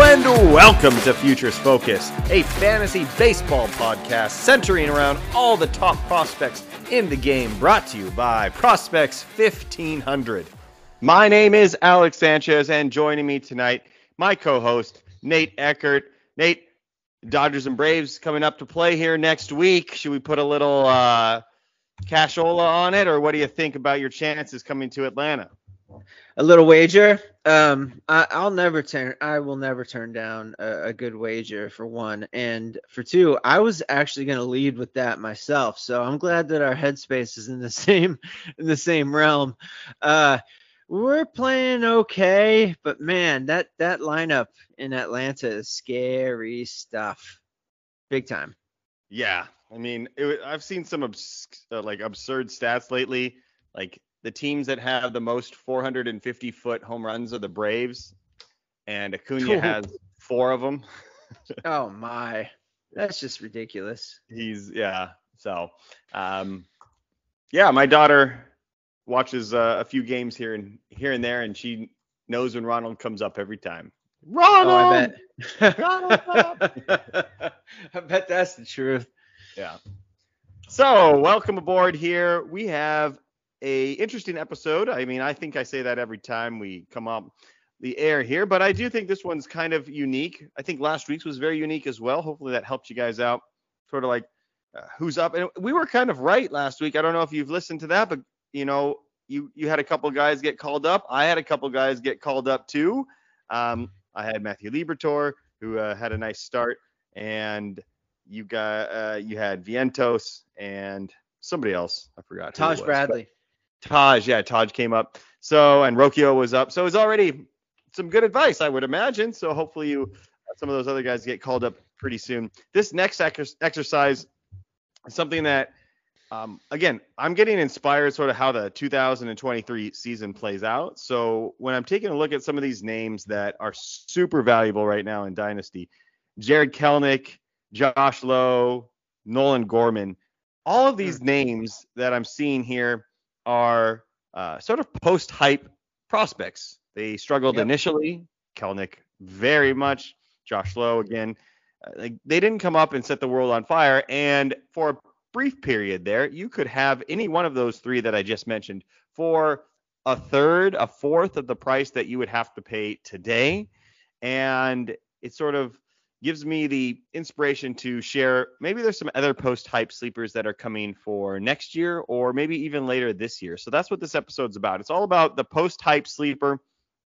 and welcome to Futures Focus, a fantasy baseball podcast centering around all the top prospects in the game, brought to you by Prospects 1500. My name is Alex Sanchez, and joining me tonight, my co-host, Nate Eckert. Nate, Dodgers and Braves coming up to play here next week. Should we put a little cashola on it, or what do you think about your chances coming to Atlanta? A little wager. I will never turn down a good wager, for one, and for two, I was actually going to lead with that myself. So I'm glad that our headspace is in the same realm. We're playing okay, but man, that lineup in Atlanta is scary stuff, big time. Yeah, I mean, I've seen some absurd stats lately, like the teams that have the most 450-foot home runs are the Braves, and Acuna has 4 of them. Oh my, that's just ridiculous. So, my daughter watches a few games here and there, and she knows when Ronald comes up every time. Ronald! Oh, I bet. Ronald! I bet that's the truth. Yeah. So, welcome aboard here. We have a interesting episode. I mean, I think I say that every time we come up the air here, but I do think this one's kind of unique. I think last week's was very unique as well. Hopefully that helped you guys out, sort of like who's up. And we were kind of right last week. I don't know if you've listened to that, but you had a couple guys get called up. I had a couple guys get called up too. I had Matthew Liberatore, who had a nice start, and you had Vientos and somebody else. I forgot. Taj Bradley. Taj came up. So, and Rocchio was up. So it was already some good advice, I would imagine. So hopefully some of those other guys get called up pretty soon. This next exercise is something that, again, I'm getting inspired sort of how the 2023 season plays out. So when I'm taking a look at some of these names that are super valuable right now in Dynasty, Jarred Kelenic, Josh Lowe, Nolan Gorman, all of these names that I'm seeing here are sort of post-hype prospects. They struggled initially. Kelenic very much. Josh Lowe again. They didn't come up and set the world on fire. And for a brief period there, you could have any one of those 3 that I just mentioned for a fourth of the price that you would have to pay today. And it sort of gives me the inspiration to share. Maybe there's some other post-hype sleepers that are coming for next year or maybe even later this year. So that's what this episode's about. It's all about the post-hype sleeper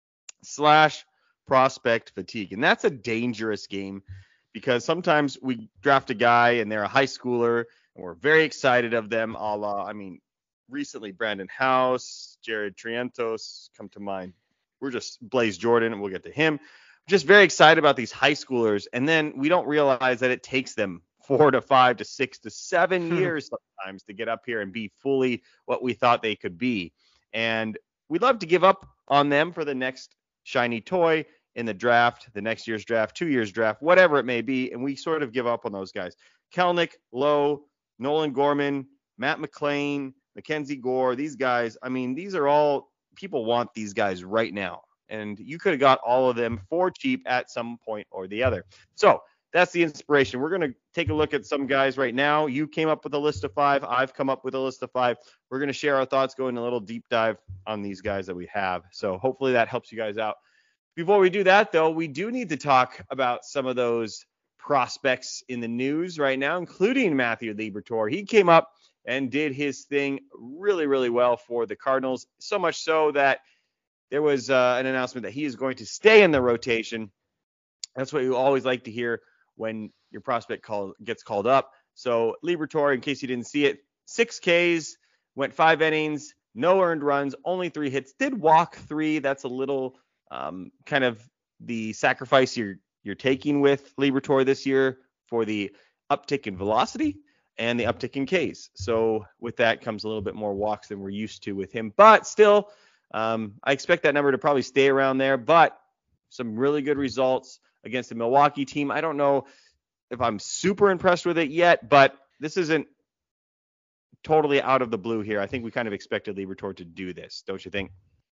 / prospect fatigue. And that's a dangerous game because sometimes we draft a guy and they're a high schooler and we're very excited of them, a la, recently Brandon House, Jared Trientos come to mind. We're just Blaze Jordan, and we'll get to him. Just very excited about these high schoolers, and then we don't realize that it takes them 4 to 5 to 6 to 7 years sometimes to get up here and be fully what we thought they could be. And we'd love to give up on them for the next shiny toy in the draft, the next year's draft, 2 years draft, whatever it may be, and we sort of give up on those guys. Kelenic, Lowe, Nolan Gorman, Matt McLain, Mackenzie Gore, these guys, these are all, people want these guys right now. And you could have got all of them for cheap at some point or the other. So that's the inspiration. We're going to take a look at some guys right now. You came up with a list of 5. I've come up with a list of 5. We're going to share our thoughts, go in a little deep dive on these guys that we have. So hopefully that helps you guys out. Before we do that, though, we do need to talk about some of those prospects in the news right now, including Matthew Liberatore. He came up and did his thing really, really well for the Cardinals, so much so that there was an announcement that he is going to stay in the rotation. That's what you always like to hear when your prospect gets called up. So Liberatore, in case you didn't see it, 6 Ks, went 5 innings, no earned runs, only 3 hits, did walk 3. That's a little kind of the sacrifice you're taking with Liberatore this year for the uptick in velocity and the uptick in Ks. So with that comes a little bit more walks than we're used to with him. But still, I expect that number to probably stay around there, but some really good results against the Milwaukee team. I don't know if I'm super impressed with it yet, but this isn't totally out of the blue here. I think we kind of expected Liberatore to do this, don't you think?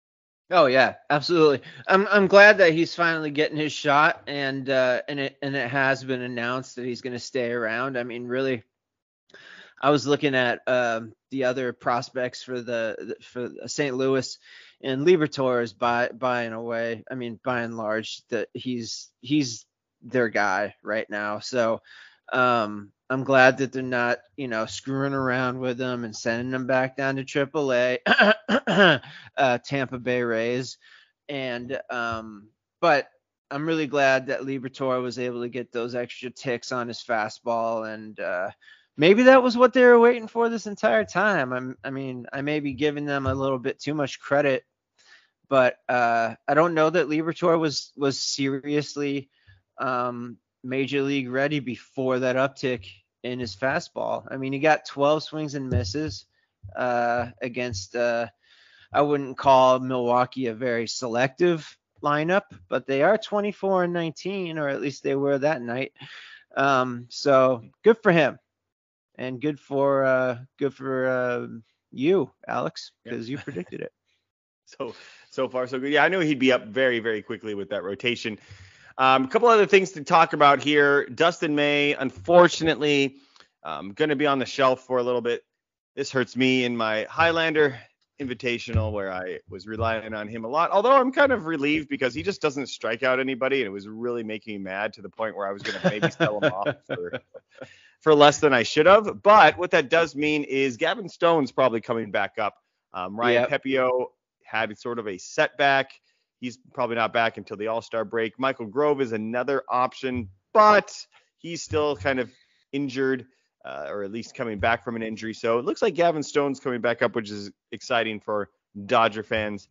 Oh yeah, absolutely. I'm glad that he's finally getting his shot, and it has been announced that he's going to stay around. I mean, really, I was looking at the other prospects for for St. Louis, and Liberatore is by and away. I mean, by and large, that he's their guy right now. So I'm glad that they're not screwing around with him and sending him back down to AAA, Tampa Bay Rays, and but. I'm really glad that Liberatore was able to get those extra ticks on his fastball, and maybe that was what they were waiting for this entire time. I mean, I may be giving them a little bit too much credit, but I don't know that Liberatore was seriously major league ready before that uptick in his fastball. I mean, he got 12 swings and misses against. I wouldn't call Milwaukee a very selective lineup, but they are 24-19, or at least they were that night. So good for him. And good for you, Alex, because you predicted it. So far so good. Yeah, I knew he'd be up very, very quickly with that rotation. A couple other things to talk about here. Dustin May, unfortunately, going to be on the shelf for a little bit. This hurts me in my Highlander Invitational, where I was relying on him a lot. Although I'm kind of relieved because he just doesn't strike out anybody, and it was really making me mad to the point where I was going to maybe sell him off for less than I should have. But what that does mean is Gavin Stone's probably coming back up. Ryan Pepio had sort of a setback. He's probably not back until the All-Star break. Michael Grove is another option, but he's still kind of injured, or at least coming back from an injury. So it looks like Gavin Stone's coming back up, which is exciting for Dodger fans.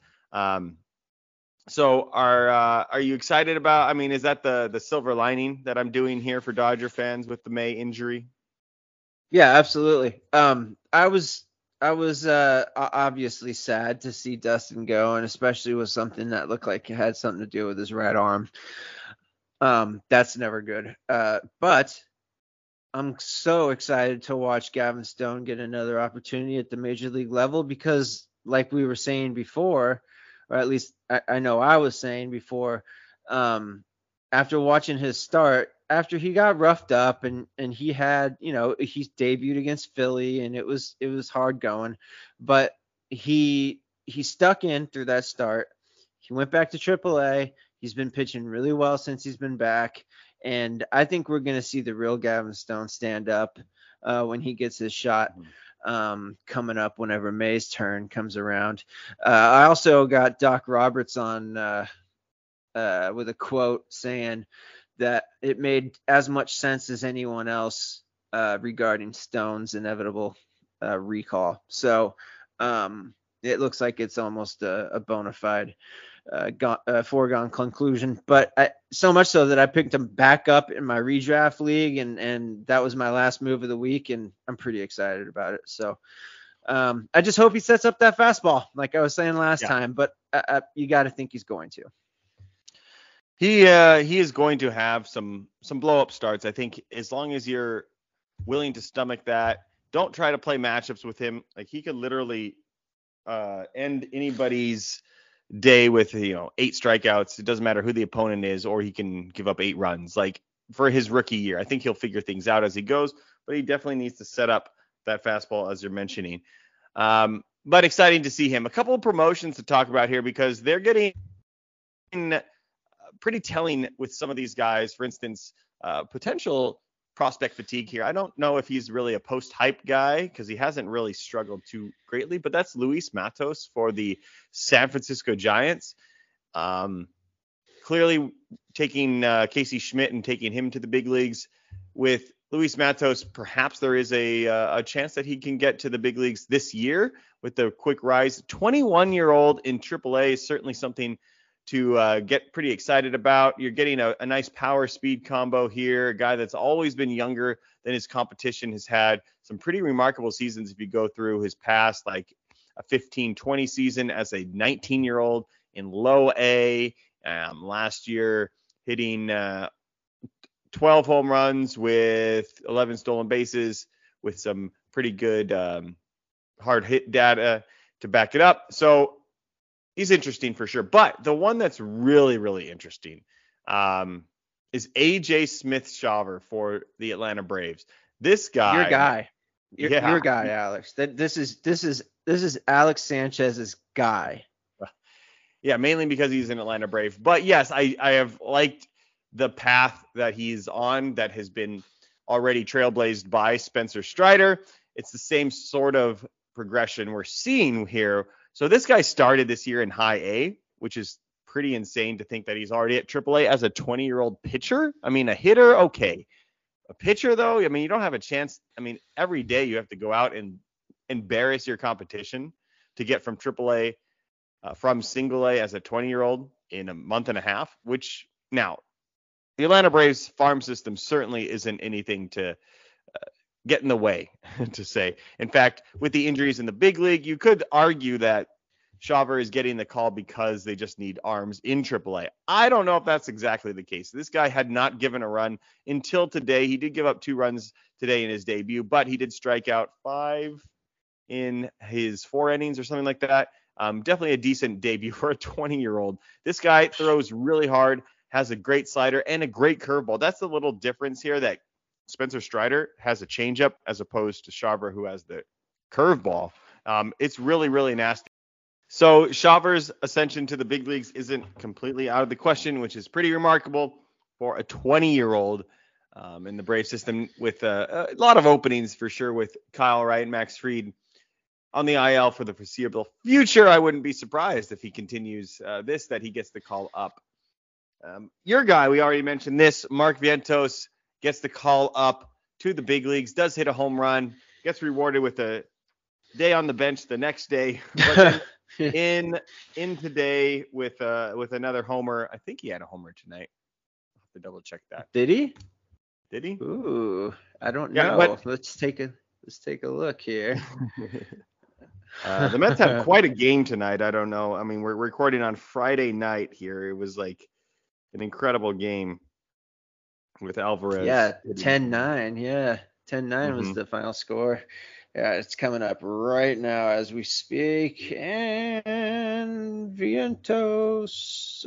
So are you excited about? I mean, is that the silver lining that I'm doing here for Dodger fans with the May injury? Yeah, absolutely. I was obviously sad to see Dustin go, and especially with something that looked like it had something to do with his right arm. That's never good. But I'm so excited to watch Gavin Stone get another opportunity at the major league level because, like we were saying before, or at least I know I was saying before, after watching his start, after he got roughed up and he had, he debuted against Philly and it was hard going, but he stuck in through that start. He went back to AAA. He's been pitching really well since he's been back. And I think we're going to see the real Gavin Stone stand up when he gets his shot coming up whenever May's turn comes around. I also got Doc Roberts on with a quote saying that it made as much sense as anyone else regarding Stone's inevitable recall. So it looks like it's almost a bona fide foregone conclusion, but so much so that I picked him back up in my redraft league, and that was my last move of the week, and I'm pretty excited about it. So I just hope he sets up that fastball, like I was saying last time, but you got to think he's going to. He is going to have some blow up starts. I think as long as you're willing to stomach that, don't try to play matchups with him. Like he could literally end anybody's day with 8 strikeouts. It doesn't matter who the opponent is, or he can give up 8 runs. Like for his rookie year, I think he'll figure things out as he goes, but he definitely needs to set up that fastball as you're mentioning. But exciting to see him. A couple of promotions to talk about here because they're getting pretty telling with some of these guys. For instance, potential prospect fatigue here. I don't know if he's really a post-hype guy because he hasn't really struggled too greatly, but that's Luis Matos for the San Francisco Giants. Clearly taking Casey Schmidt and taking him to the big leagues. With Luis Matos, perhaps there is a chance that he can get to the big leagues this year with the quick rise. 21-year-old in AAA is certainly something to get pretty excited about. You're getting a nice power speed combo here, a guy that's always been younger than his competition, has had some pretty remarkable seasons if you go through his past, like a 15-20 season as a 19-year-old in low A. Last year hitting 12 home runs with 11 stolen bases with some pretty good hard hit data to back it up. So he's interesting for sure. But the one that's really, really interesting is AJ Smith-Shawver for the Atlanta Braves. This Your guy, guy. yeah, Your guy, Alex. This is Alex Sanchez's guy. yeah, mainly because he's an Atlanta Brave. But yes, I have liked the path that he's on that has been already trailblazed by Spencer Strider. It's the same sort of progression we're seeing here. So this guy started this year in high A, which is pretty insane to think that he's already at AAA as a 20-year-old pitcher. I mean, a hitter, okay. A pitcher, though, I mean, you don't have a chance. I mean, every day you have to go out and embarrass your competition to get from AAA from single A as a 20-year-old in a month and a half, which now the Atlanta Braves farm system certainly isn't anything to get in the way, to say. In fact, with the injuries in the big league, you could argue that Shawver is getting the call because they just need arms in AAA. I don't know if that's exactly the case. This guy had not given a run until today. He did give up 2 runs today in his debut, but he did strike out 5 in his 4 innings or something like that. Definitely a decent debut for a 20-year-old. This guy throws really hard, has a great slider and a great curveball. That's the little difference here, that Spencer Strider has a changeup as opposed to Shawver, who has the curveball. It's really, really nasty. So Shawver's ascension to the big leagues isn't completely out of the question, which is pretty remarkable for a 20-year-old in the Brave system, with a lot of openings for sure with Kyle Wright and Max Fried on the IL for the foreseeable future. I wouldn't be surprised if he continues that he gets the call up. Your guy, we already mentioned this, Mark Vientos, gets the call up to the big leagues, does hit a home run, gets rewarded with a day on the bench the next day, but then in today with another homer. I think he had a homer tonight. I'll have to double check that. Did he? Ooh, I don't know. But let's take a look here. The Mets had quite a game tonight. I don't know. I mean, we're recording on Friday night here. It was like an incredible game with Alvarez. Yeah, 10-9. Yeah, 10-9 was the final score. Yeah, it's coming up right now as we speak. And Vientos.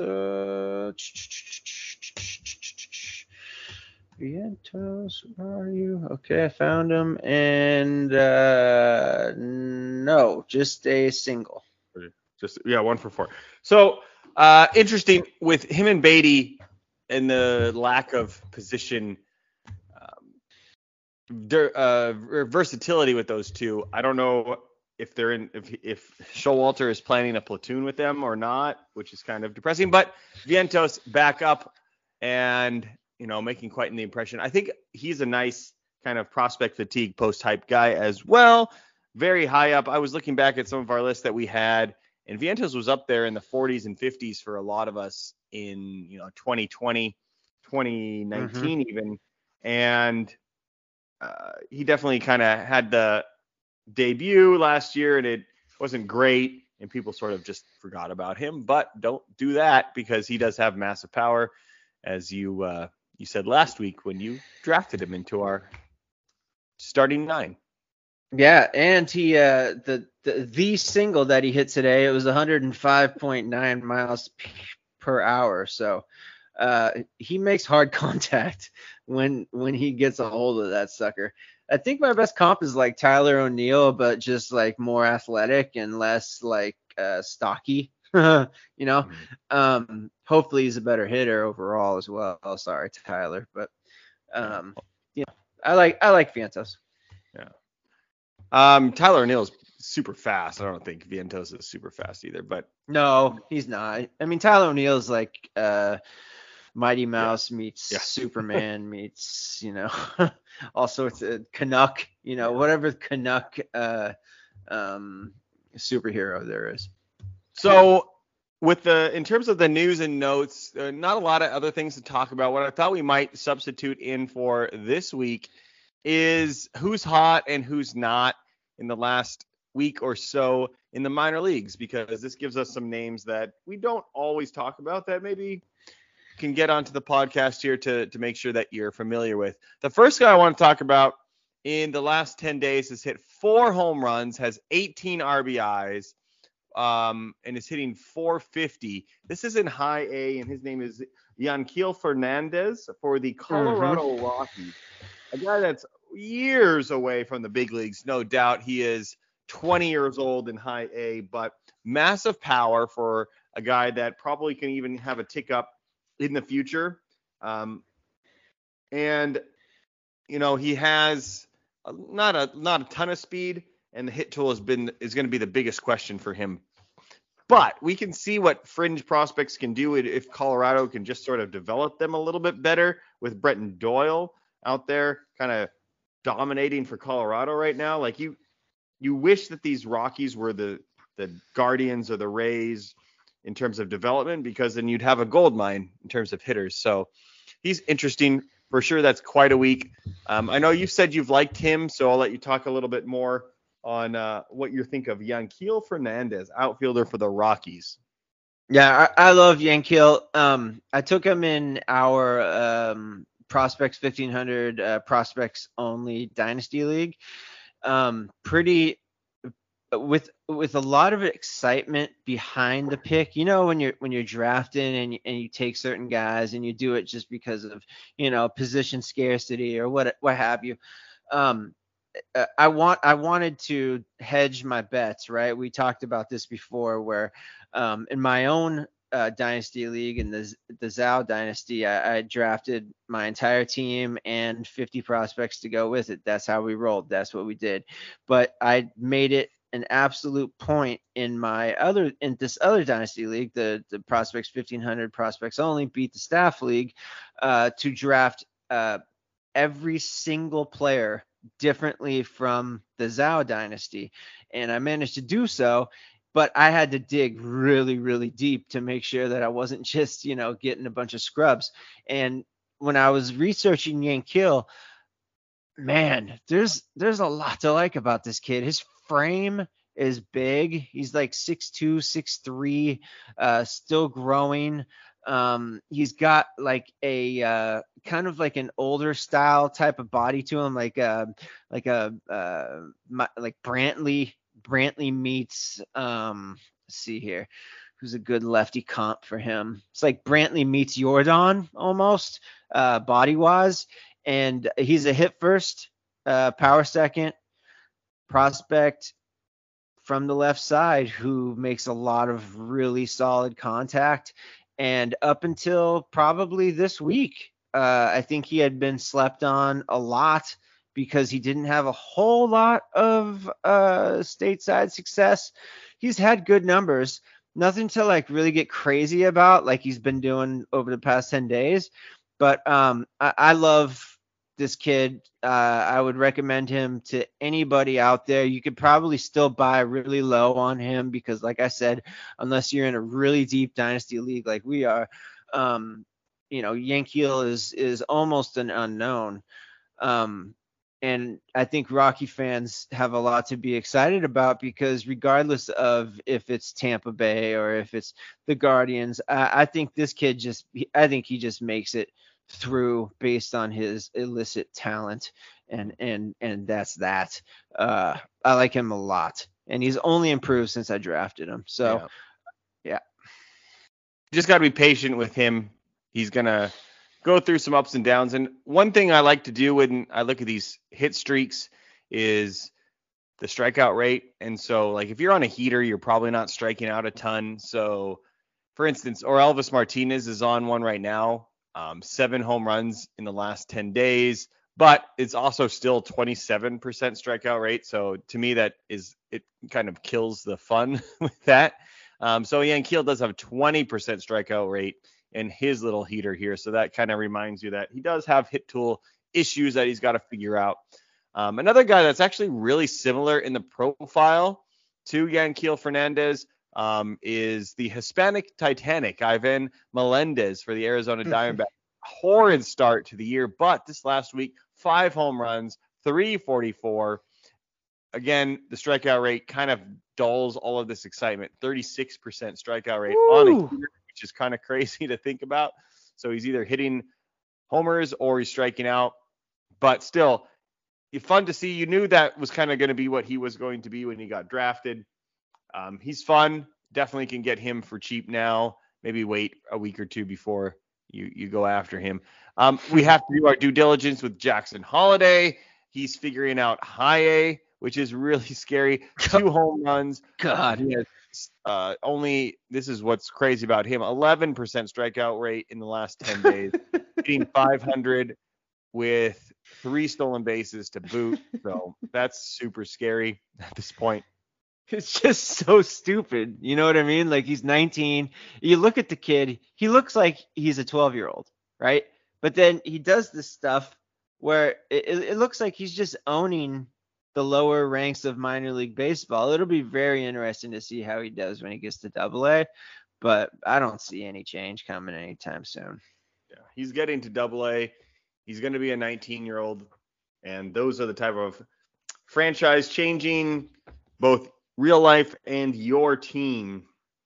Vientos, where are you? Okay, I found him. And no, just a single. Just 1 for 4. So interesting with him and Beatty and the lack of position versatility with those two. I don't know if they're if Showalter is planning a platoon with them or not, which is kind of depressing. But Vientos back up and making quite the impression. I think he's a nice kind of prospect fatigue post-hype guy as well. Very high up. I was looking back at some of our lists that we had, and Vientos was up there in the 40s and 50s for a lot of us in 2020, 2019 even, and he definitely kind of had the debut last year, and it wasn't great, and people sort of just forgot about him. But don't do that, because he does have massive power, as you said last week when you drafted him into our starting 9. Yeah, and he the single that he hit today, it was 105.9 miles per hour. So he makes hard contact when he gets a hold of that sucker. I think my best comp is like Tyler O'Neill, but just like more athletic and less like stocky. Hopefully he's a better hitter overall as well. Sorry, Tyler, but I like Vientos. Yeah. Tyler O'Neill's super fast. I don't think Vientos is super fast either, but no, he's not. I mean, Tyler O'Neill's like Mighty Mouse meets Superman meets all sorts of Canuck, whatever Canuck superhero there is. So in terms of the news and notes, not a lot of other things to talk about. What I thought we might substitute in for this week is who's hot and who's not in the last week or so in the minor leagues, because this gives us some names that we don't always talk about that maybe can get onto the podcast here to make sure that you're familiar with. The first guy I want to talk about in the last 10 days has hit 4 home runs, has 18 RBIs, and is hitting 450. This is in high A, and his name is Yanquiel Fernandez for the Colorado Rockies. A guy that's years away from the big leagues, no doubt. He is 20 years old in high A, but massive power for a guy that probably can even have a tick up in the future. And he has not a ton of speed, and the hit tool is going to be the biggest question for him. But we can see what fringe prospects can do if Colorado can just sort of develop them a little bit better, with Brenton Doyle out there kind of dominating for Colorado right now. Like you wish that these Rockies were the Guardians or the Rays in terms of development, because then you'd have a gold mine in terms of hitters. So he's interesting for sure. That's quite a week. I know you said you've liked him, so I'll let you talk a little bit more on what you think of Yanquiel Fernandez, outfielder for the Rockies. Yeah, I love Yanquiel. I took him in our Prospects 1500 Prospects Only Dynasty League. Pretty with a lot of excitement behind the pick. When you're drafting and you take certain guys and you do it just because of position scarcity or what have you. I wanted to hedge my bets, right? We talked about this before, where in my own dynasty league, in the Zhao dynasty, I drafted my entire team and 50 prospects to go with it. That's how we rolled. That's what we did. But I made it an absolute point in this other dynasty league, the Prospects 1500 Prospects Only Beat the Staff League, to draft every single player differently from the Zhao dynasty. And I managed to do so, but I had to dig really, really deep to make sure that I wasn't just, getting a bunch of scrubs. And when I was researching Yanquiel, man, there's a lot to like about this kid. His frame is big. He's like 6'2", 6'3", still growing. He's got like a kind of like an older style type of body to him, like Brantley meets let's see here, who's a good lefty comp for him. It's like Brantley meets Jordan almost, body wise. And he's a hit first, power second prospect from the left side who makes a lot of really solid contact. And up until probably this week, I think he had been slept on a lot because he didn't have a whole lot of stateside success. He's had good numbers, nothing to like really get crazy about like he's been doing over the past 10 days. But I love this kid. I would recommend him to anybody out there. You could probably still buy really low on him because, like I said, unless you're in a really deep dynasty league like we are, Yanquiel is almost an unknown. And I think Rocky fans have a lot to be excited about because regardless of if it's Tampa Bay or if it's the Guardians, I think this kid he just makes it through based on his illicit talent, and that's that. I like him a lot, and he's only improved since I drafted him. So yeah. Just got to be patient with him. He's gonna go through some ups and downs. And one thing I like to do when I look at these hit streaks is the strikeout rate. And so, like, if you're on a heater, you're probably not striking out a ton. So, for instance, Elvis Martinez is on one right now. 7 home runs in the last 10 days, but it's also still 27% strikeout rate. So to me, it kind of kills the fun with that. So Yanquiel does have a 20% strikeout rate in his little heater here. So that kind of reminds you that he does have hit tool issues that he's got to figure out. Another guy that's actually really similar in the profile to Yanquiel Fernandez is the Hispanic Titanic, Ivan Melendez for the Arizona Diamondbacks. Horrid start to the year, but this last week, 5 home runs, 344. Again, the strikeout rate kind of dulls all of this excitement. 36% strikeout rate on a heater, which is kind of crazy to think about. So he's either hitting homers or he's striking out, but still, fun to see. You knew that was kind of going to be what he was going to be when he got drafted. He's fun. Definitely can get him for cheap now. Maybe wait a week or two before you go after him. We have to do our due diligence with Jackson Holiday. He's figuring out high A, which is really scary. 2 home runs. God. He has this is what's crazy about him, 11% strikeout rate in the last 10 days, hitting 500 with 3 stolen bases to boot. So that's super scary at this point. It's just so stupid. You know what I mean? Like, he's 19. You look at the kid, he looks like he's a 12-year-old, right? But then he does this stuff where it looks like he's just owning the lower ranks of minor league baseball. It'll be very interesting to see how he does when he gets to AA, but I don't see any change coming anytime soon. Yeah, he's getting to AA. He's going to be a 19-year-old, and those are the type of franchise changing both real life and your team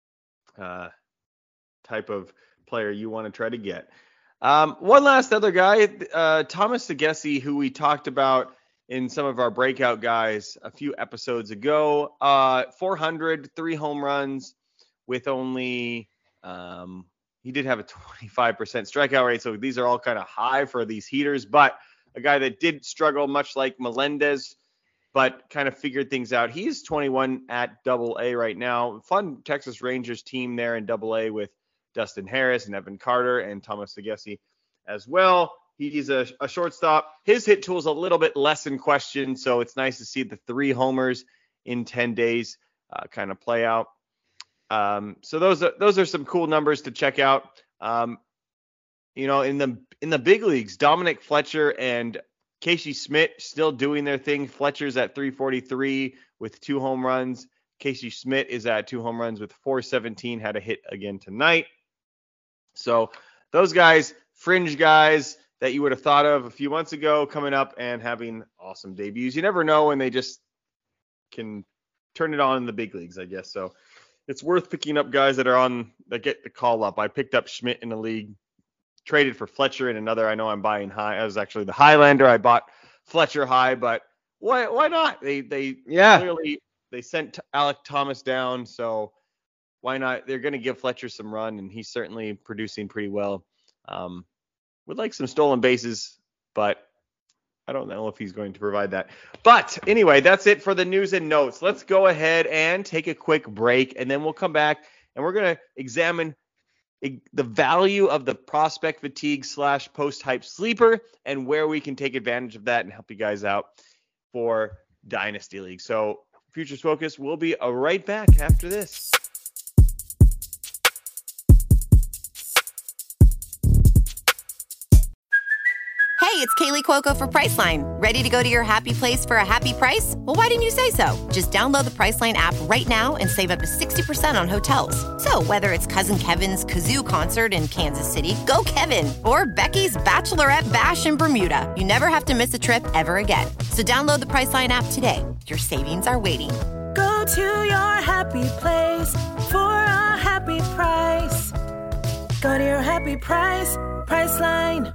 type of player you want to try to get. One last other guy, Thomas Segesi, who we talked about in some of our breakout guys a few episodes ago. 400, 3 home runs with only he did have a 25% strikeout rate, so these are all kind of high for these heaters, but a guy that did struggle much like Melendez, but kind of figured things out. He's 21 at AA right now. Fun Texas Rangers team there in AA with Dustin Harris and Evan Carter and Thomas Segesi as well. He's a shortstop. His hit tool is a little bit less in question, so it's nice to see the 3 homers in 10 days kind of play out. So those are some cool numbers to check out. In the big leagues, Dominic Fletcher and Casey Schmidt still doing their thing. Fletcher's at 343 with 2 home runs. Casey Schmidt is at 2 home runs with 417. Had a hit again tonight. So those guys, fringe guys that you would have thought of a few months ago, coming up and having awesome debuts. You never know when they just can turn it on in the big leagues, I guess. So it's worth picking up guys that get the call up. I picked up Schmidt in a league, traded for Fletcher in another. I know I'm buying high. I was actually the Highlander. I bought Fletcher high, but why not? They clearly they sent Alec Thomas down, so why not? They're going to give Fletcher some run, and he's certainly producing pretty well. Would like some stolen bases, but I don't know if he's going to provide that. But anyway, that's it for the news and notes. Let's go ahead and take a quick break, and then we'll come back, and we're going to examine the value of the prospect fatigue / post-hype sleeper and where we can take advantage of that and help you guys out for Dynasty League. So Futures Focus will be right back after this. Hey, it's Kaylee Cuoco for Priceline. Ready to go to your happy place for a happy price? Well, why didn't you say so? Just download the Priceline app right now and save up to 60% on hotels. So whether it's Cousin Kevin's Kazoo Concert in Kansas City, go Kevin, or Becky's Bachelorette Bash in Bermuda, you never have to miss a trip ever again. So download the Priceline app today. Your savings are waiting. Go to your happy place for a happy price. Go to your happy price, Priceline.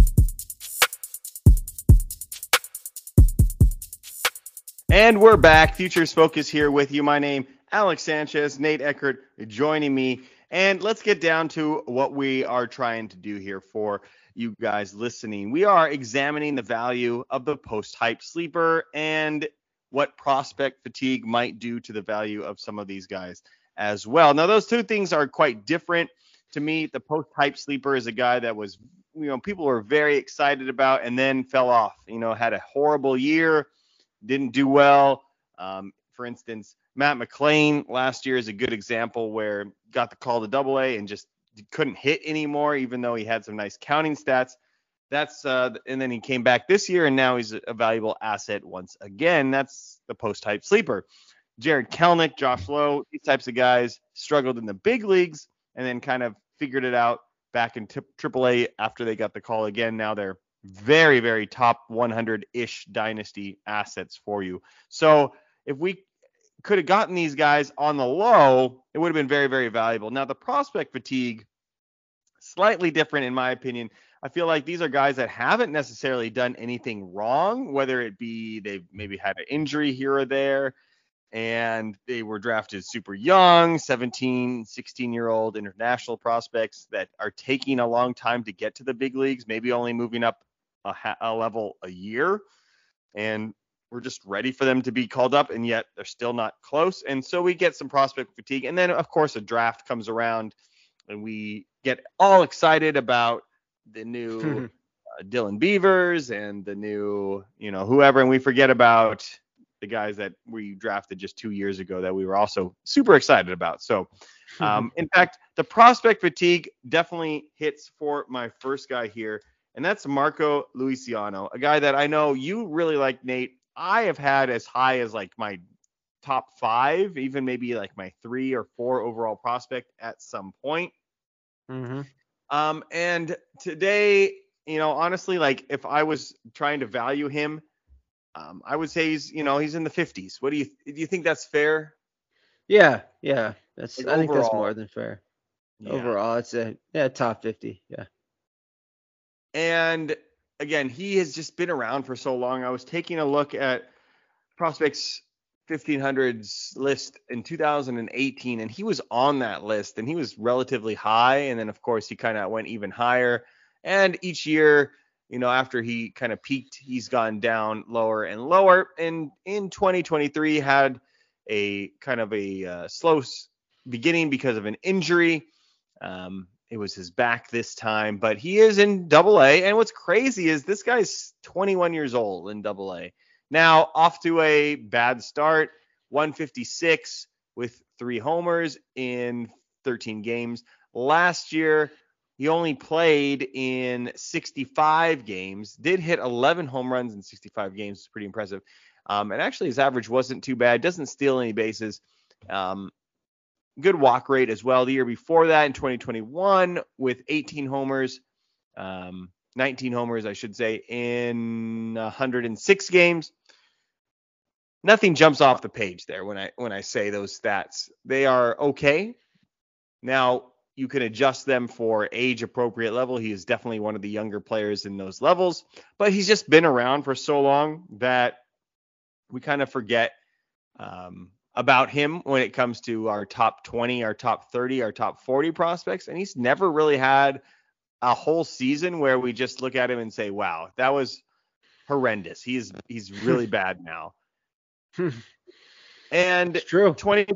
And we're back. Futures Focus here with you. My name, Alex Sanchez, Nate Eckert joining me. And let's get down to what we are trying to do here for you guys listening. We are examining the value of the post-hype sleeper and what prospect fatigue might do to the value of some of these guys as well. Now, those two things are quite different. To me, the post-hype sleeper is a guy that was, people were very excited about and then fell off, had a horrible year. Didn't do well. For instance, Matt McLain last year is a good example where got the call to AA and just couldn't hit anymore, even though he had some nice counting stats. And then he came back this year, and now he's a valuable asset once again. That's the post-hype sleeper. Jared Kelenic, Josh Lowe, these types of guys struggled in the big leagues and then kind of figured it out back in AAA after they got the call again. Now they're very, very top 100-ish dynasty assets for you. So if we could have gotten these guys on the low, it would have been very, very valuable. Now, the prospect fatigue, slightly different in my opinion. I feel like these are guys that haven't necessarily done anything wrong, whether it be they've maybe had an injury here or there. and they were drafted super young, 17, 16-year-old international prospects that are taking a long time to get to the big leagues, maybe only moving up a level a year. And we're just ready for them to be called up, and yet they're still not close. And so we get some prospect fatigue. And then, of course, a draft comes around, and we get all excited about the new Dylan Beavers and the new, whoever, and we forget about the guys that we drafted just 2 years ago that we were also super excited about. So, in fact, the prospect fatigue definitely hits for my first guy here, and that's Marco Luciano, a guy that I know you really like, Nate. I have had as high as like my top 5, even maybe like my 3 or 4 overall prospect at some point. And today, honestly, like if I was trying to value him, I would say he's in the 50s. Do you think that's fair? Yeah. That's Like I think that's more than fair. Yeah. Overall, it's a top 50. Yeah. And again, he has just been around for so long. I was taking a look at prospects 1500s list in 2018, and he was on that list, and he was relatively high. And then, of course, he kind of went even higher. And each year, after he kind of peaked, he's gone down lower and lower. And in 2023, had a kind of a slow beginning because of an injury. It was his back this time, but he is in Double-A. And what's crazy is this guy's 21 years old in Double-A. Now, off to a bad start, 156 with 3 homers in 13 games. Last year, he only played in 65 games, did hit 11 home runs in 65 games. It's pretty impressive. And actually, his average wasn't too bad. Doesn't steal any bases. Good walk rate as well. The year before that, in 2021, with 18 homers, 19 homers, I should say, in 106 games. Nothing jumps off the page there when I say those stats. They are okay. Now, you can adjust them for age-appropriate level. He is definitely one of the younger players in those levels, but he's just been around for so long that we kind of forget about him when it comes to our top 20, our top 30, our top 40 prospects. And he's never really had a whole season where we just look at him and say, wow, that was horrendous. He's really bad now. And It's true.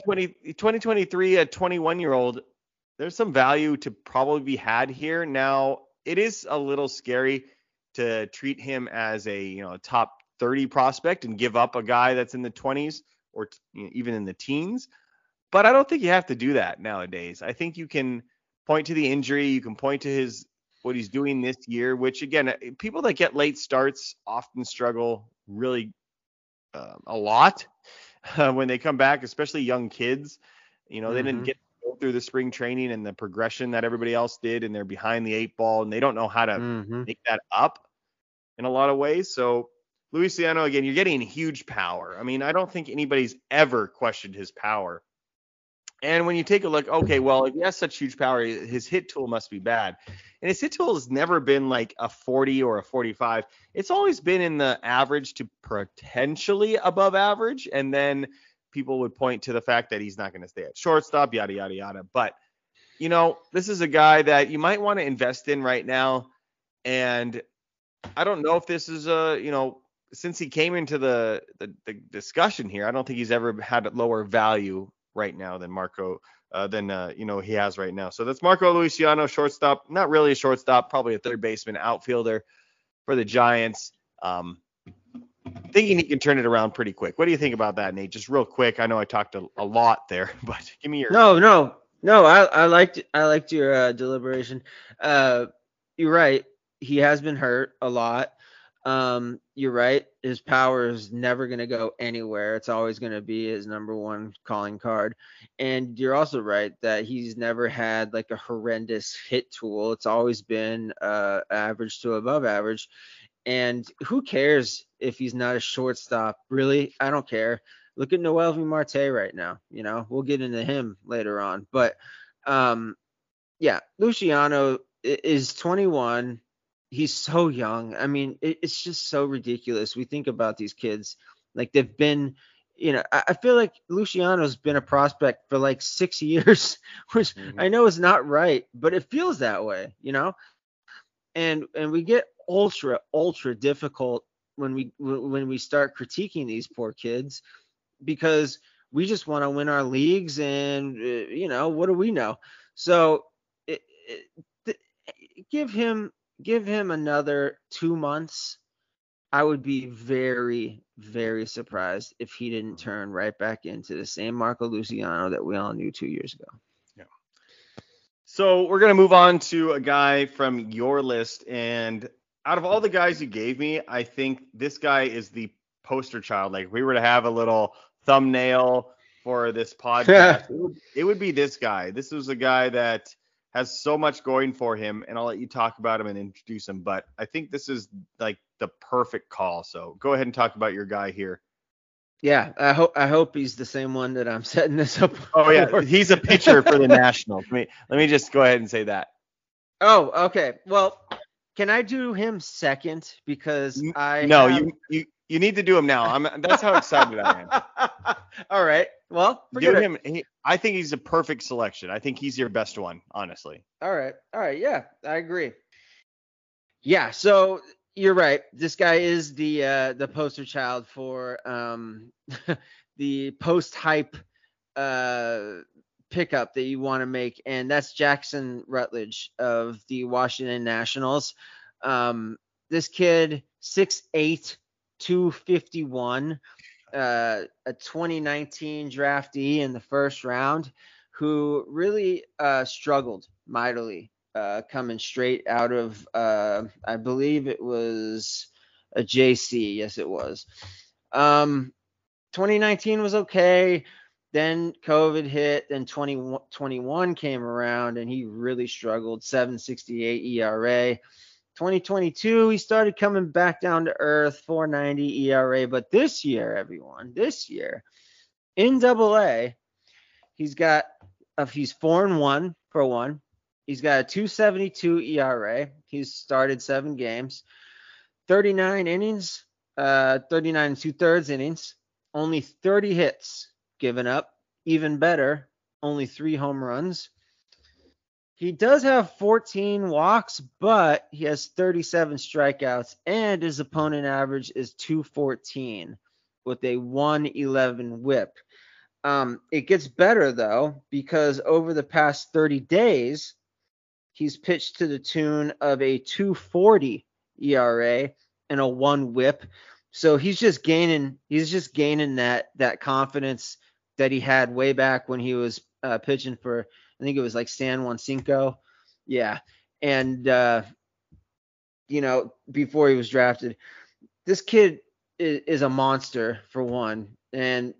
2023, a 21-year-old, there's some value to probably be had here. Now, it is a little scary to treat him as a top 30 prospect and give up a guy that's in the 20s or even in the teens. But I don't think you have to do that nowadays. I think you can point to the injury. You can point to what he's doing this year, which, again, people that get late starts often struggle really a lot when they come back, especially young kids. They didn't get to go through the spring training and the progression that everybody else did, and they're behind the 8 ball, and they don't know how to make that up in a lot of ways. So Luciano, again, you're getting huge power. I mean, I don't think anybody's ever questioned his power. And when you take a look, okay, well, if he has such huge power, his hit tool must be bad. And his hit tool has never been like a 40 or a 45. It's always been in the average to potentially above average. And then people would point to the fact that he's not going to stay at shortstop, yada, yada, yada. But, this is a guy that you might want to invest in right now. And I don't know if this is since he came into the discussion here, I don't think he's ever had a lower value right now than he has right now. So that's Marco Luciano, shortstop. Not really a shortstop, probably a third baseman, outfielder for the Giants. Thinking he can turn it around pretty quick. What do you think about that, Nate? Just real quick. I know I talked a lot there, but give me your. No. I liked your deliberation. You're right. He has been hurt a lot. You're right. His power is never going to go anywhere. It's always going to be his number one calling card. And you're also right that he's never had like a horrendous hit tool. It's always been average to above average. And who cares if he's not a shortstop? Really? I don't care. Look at Noelvi Marte right now. We'll get into him later on. But Luciano is 21. He's so young. I mean, it's just so ridiculous. We think about these kids like they've been, I feel like Luciano's been a prospect for like 6 years, which I know is not right, but it feels that way, and we get ultra difficult when we start critiquing these poor kids, because we just want to win our leagues, and what do we know? So give him another 2 months. I would be very, very surprised if he didn't turn right back into the same Marco Luciano that we all knew 2 years ago. Yeah. So we're going to move on to a guy from your list. And out of all the guys you gave me, I think this guy is the poster child. Like, if we were to have a little thumbnail for this podcast, it would be this guy. This was a guy that has so much going for him, and I'll let you talk about him and introduce him. But I think this is like the perfect call. So go ahead and talk about your guy here. Yeah, I hope he's the same one that I'm setting this up. Oh yeah, he's a pitcher for the Nationals. Let me just go ahead and say that. Oh, okay. Well, can I do him second? Because you need to do him now. That's how excited I am. All right. Well, do him. I think he's a perfect selection. I think he's your best one, honestly. All right. Yeah, I agree. Yeah. So you're right. This guy is the poster child for the post hype pickup that you want to make, and that's Jackson Rutledge of the Washington Nationals. This kid, 6'8", 251, a 2019 draftee in the first round, who really struggled mightily coming straight out of I believe it was a JC. Yes, it was. 2019 was okay. Then COVID hit, then 2021 came around, and he really struggled. 7.68 ERA. 2022, he started coming back down to earth, 4.90 ERA. But this year, everyone, in Double-A, he's 4-1 for one. He's got a 2.72 ERA. He's started 7 games, 39 innings, 39 2/3 innings, only 30 hits given up. Even better, only 3 home runs. He does have 14 walks, but he has 37 strikeouts, and his opponent average is 214 with a 111 whip. It gets better, though, because over the past 30 days, he's pitched to the tune of a 240 ERA and a 1 whip. So he's just gaining that confidence that he had way back when he was pitching for, I think it was like San Juan Cinco. Yeah. And, before he was drafted, this kid is a monster for one. And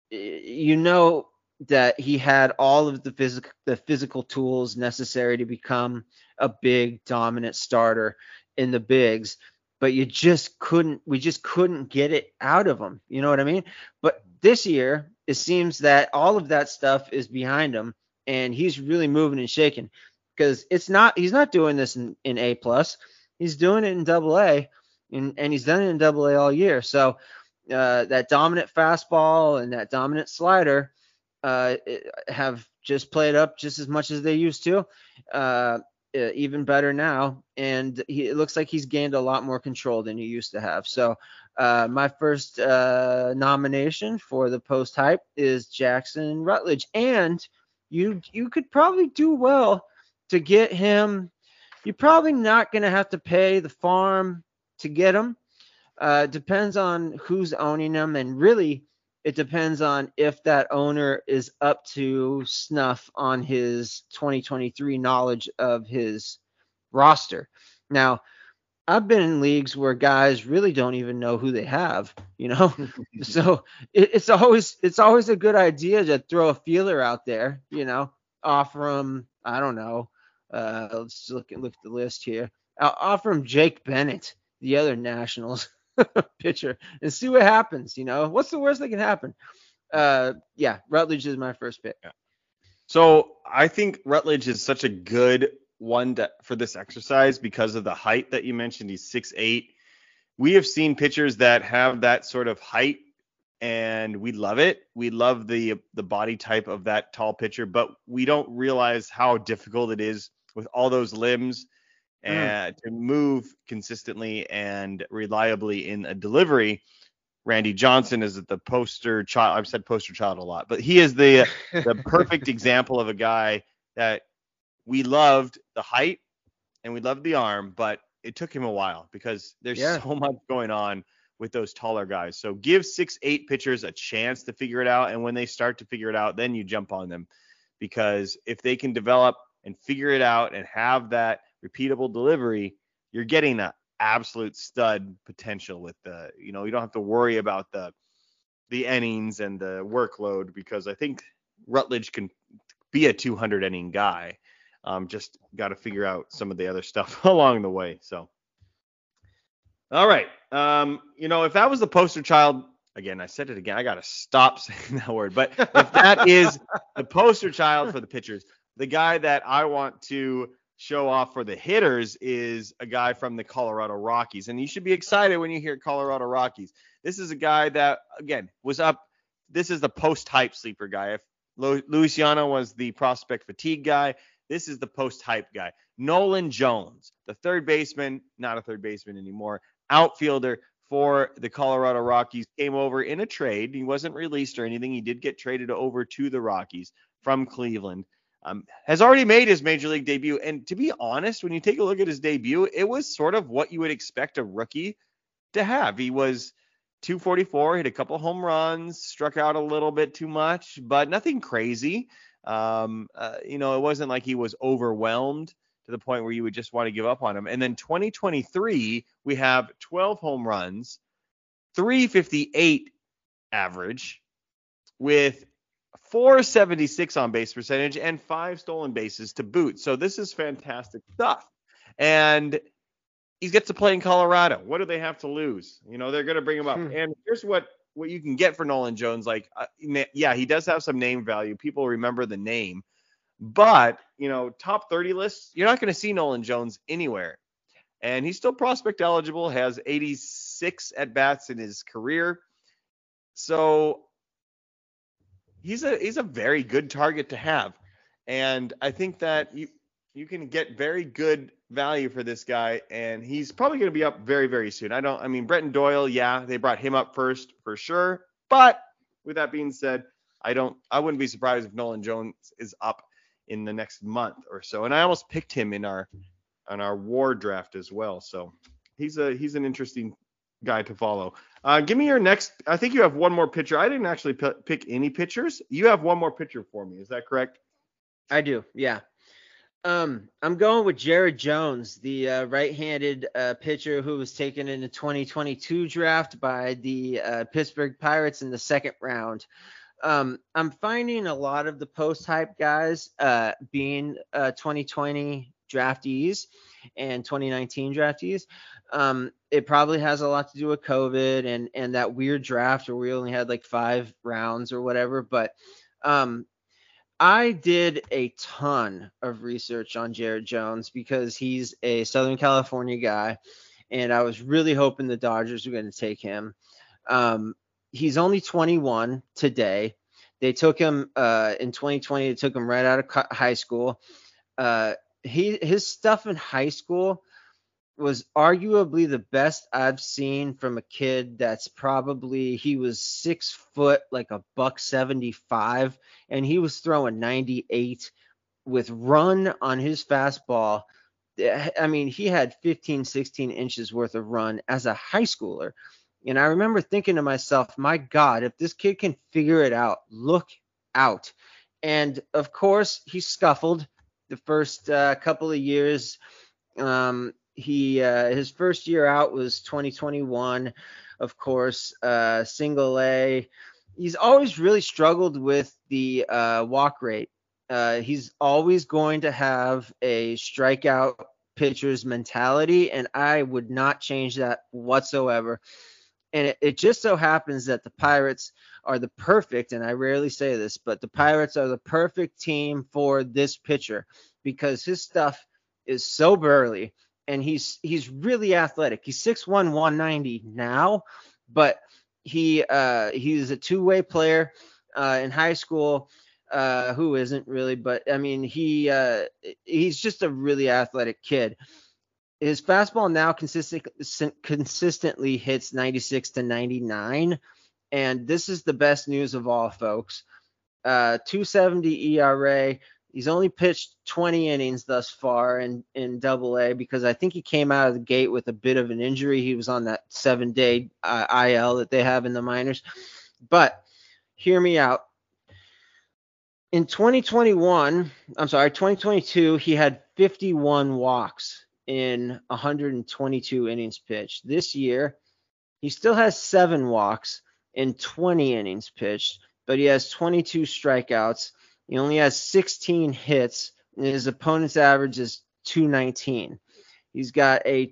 that he had all of the physical tools necessary to become a big dominant starter in the bigs, but we just couldn't get it out of him. You know what I mean? But this year, it seems that all of that stuff is behind him, and he's really moving and shaking, because he's not doing this in A+. He's doing it in Double-A, and he's done it in Double-A all year. So that dominant fastball and that dominant slider have just played up just as much as they used to, even better now. And it looks like he's gained a lot more control than he used to have. So my first nomination for the post hype is Jackson Rutledge. And you could probably do well to get him. You're probably not going to have to pay the farm to get him. Depends on who's owning him, and really it depends on if that owner is up to snuff on his 2023 knowledge of his roster. Now, I've been in leagues where guys really don't even know who they have, so it's always a good idea to throw a feeler out there, offer him, I don't know, let's look at the list here. I'll offer him Jake Bennett, the other Nationals pitcher, and see what happens. What's the worst that can happen? Rutledge is my first pick. Yeah. So I think Rutledge is such a good one for this exercise because of the height that you mentioned. He's 6'8". We have seen pitchers that have that sort of height and we love it. We love the body type of that tall pitcher, but we don't realize how difficult it is with all those limbs and to move consistently and reliably in a delivery. Randy Johnson is the poster child. I've said poster child a lot, but he is the perfect example of a guy that we loved the height and we loved the arm, but it took him a while because there's so much going on with those taller guys. So give 6'8" pitchers a chance to figure it out. And when they start to figure it out, then you jump on them, because if they can develop and figure it out and have that repeatable delivery, you're getting that absolute stud potential with you don't have to worry about the innings and the workload, because I think Rutledge can be a 200 inning guy. Just got to figure out some of the other stuff along the way. So, all right. If that was the poster child, again, I said it again, I got to stop saying that word, but if that is the poster child for the pitchers, the guy that I want to show off for the hitters is a guy from the Colorado Rockies. And you should be excited when you hear Colorado Rockies. This is a guy that, again, was up. This is the post-hype sleeper guy. If Luciano was the prospect fatigue guy, this is the post-hype guy. Nolan Jones, the third baseman, not a third baseman anymore, outfielder for the Colorado Rockies, came over in a trade. He wasn't released or anything. He did get traded over to the Rockies from Cleveland. Has already made his major league debut. And to be honest, when you take a look at his debut, it was sort of what you would expect a rookie to have. He was 244, hit a couple home runs, struck out a little bit too much, but nothing crazy. It wasn't like he was overwhelmed to the point where you would just want to give up on him. And then 2023, we have 12 home runs, 358 average with 476 on base percentage and 5 stolen bases to boot. So this is fantastic stuff. And he gets to play in Colorado. What do they have to lose? They're going to bring him up. And here's what you can get for Nolan Jones. He does have some name value. People remember the name. But, top 30 lists, you're not going to see Nolan Jones anywhere. And he's still prospect eligible, has 86 at-bats in his career. So he's a very good target to have. And I think that you can get very good value for this guy, and he's probably going to be up very, very soon. Brenton Doyle, they brought him up first for sure. But with that being said, I wouldn't be surprised if Nolan Jones is up in the next month or so. And I almost picked him in our war draft as well. So he's an interesting guy to follow. Give me your next. I think you have one more pitcher. I didn't actually pick any pitchers. You have one more pitcher for me. Is that correct? I do. Yeah. I'm going with Jared Jones, the right-handed pitcher who was taken in the 2022 draft by the Pittsburgh Pirates in the second round. I'm finding a lot of the post-hype guys being 2020 draftees and 2019 draftees. It probably has a lot to do with COVID and that weird draft where we only had like 5 rounds or whatever. But I did a ton of research on Jared Jones because he's a Southern California guy, and I was really hoping the Dodgers were going to take him. He's only 21 today. They took him in 2020. They took him right out of high school. His stuff in high school was arguably the best I've seen from a kid that's he was 6 foot, like a $175, and he was throwing 98 with run on his fastball. He had 15, 16 inches worth of run as a high schooler. And I remember thinking to myself, my God, if this kid can figure it out, look out. And of course, he scuffled the first couple of years. His first year out was 2021, of course, single A. He's always really struggled with the walk rate. He's always going to have a strikeout pitcher's mentality, and I would not change that whatsoever. And it just so happens that the Pirates are the perfect, and I rarely say this, but the Pirates are the perfect team for this pitcher because his stuff is so burly. And he's really athletic. He's 6'1", 190 now, but he's a two-way player in high school. Who isn't really, but I mean, he's just a really athletic kid. His fastball now consistently hits 96 to 99, and this is the best news of all, folks. 270 ERA. He's only pitched 20 innings thus far in Double-A because I think he came out of the gate with a bit of an injury. He was on that 7-day IL that they have in the minors. But hear me out. In 2022, he had 51 walks in 122 innings pitched. This year, he still has 7 walks in 20 innings pitched, but he has 22 strikeouts. He only has 16 hits, and his opponent's average is 219. He's got a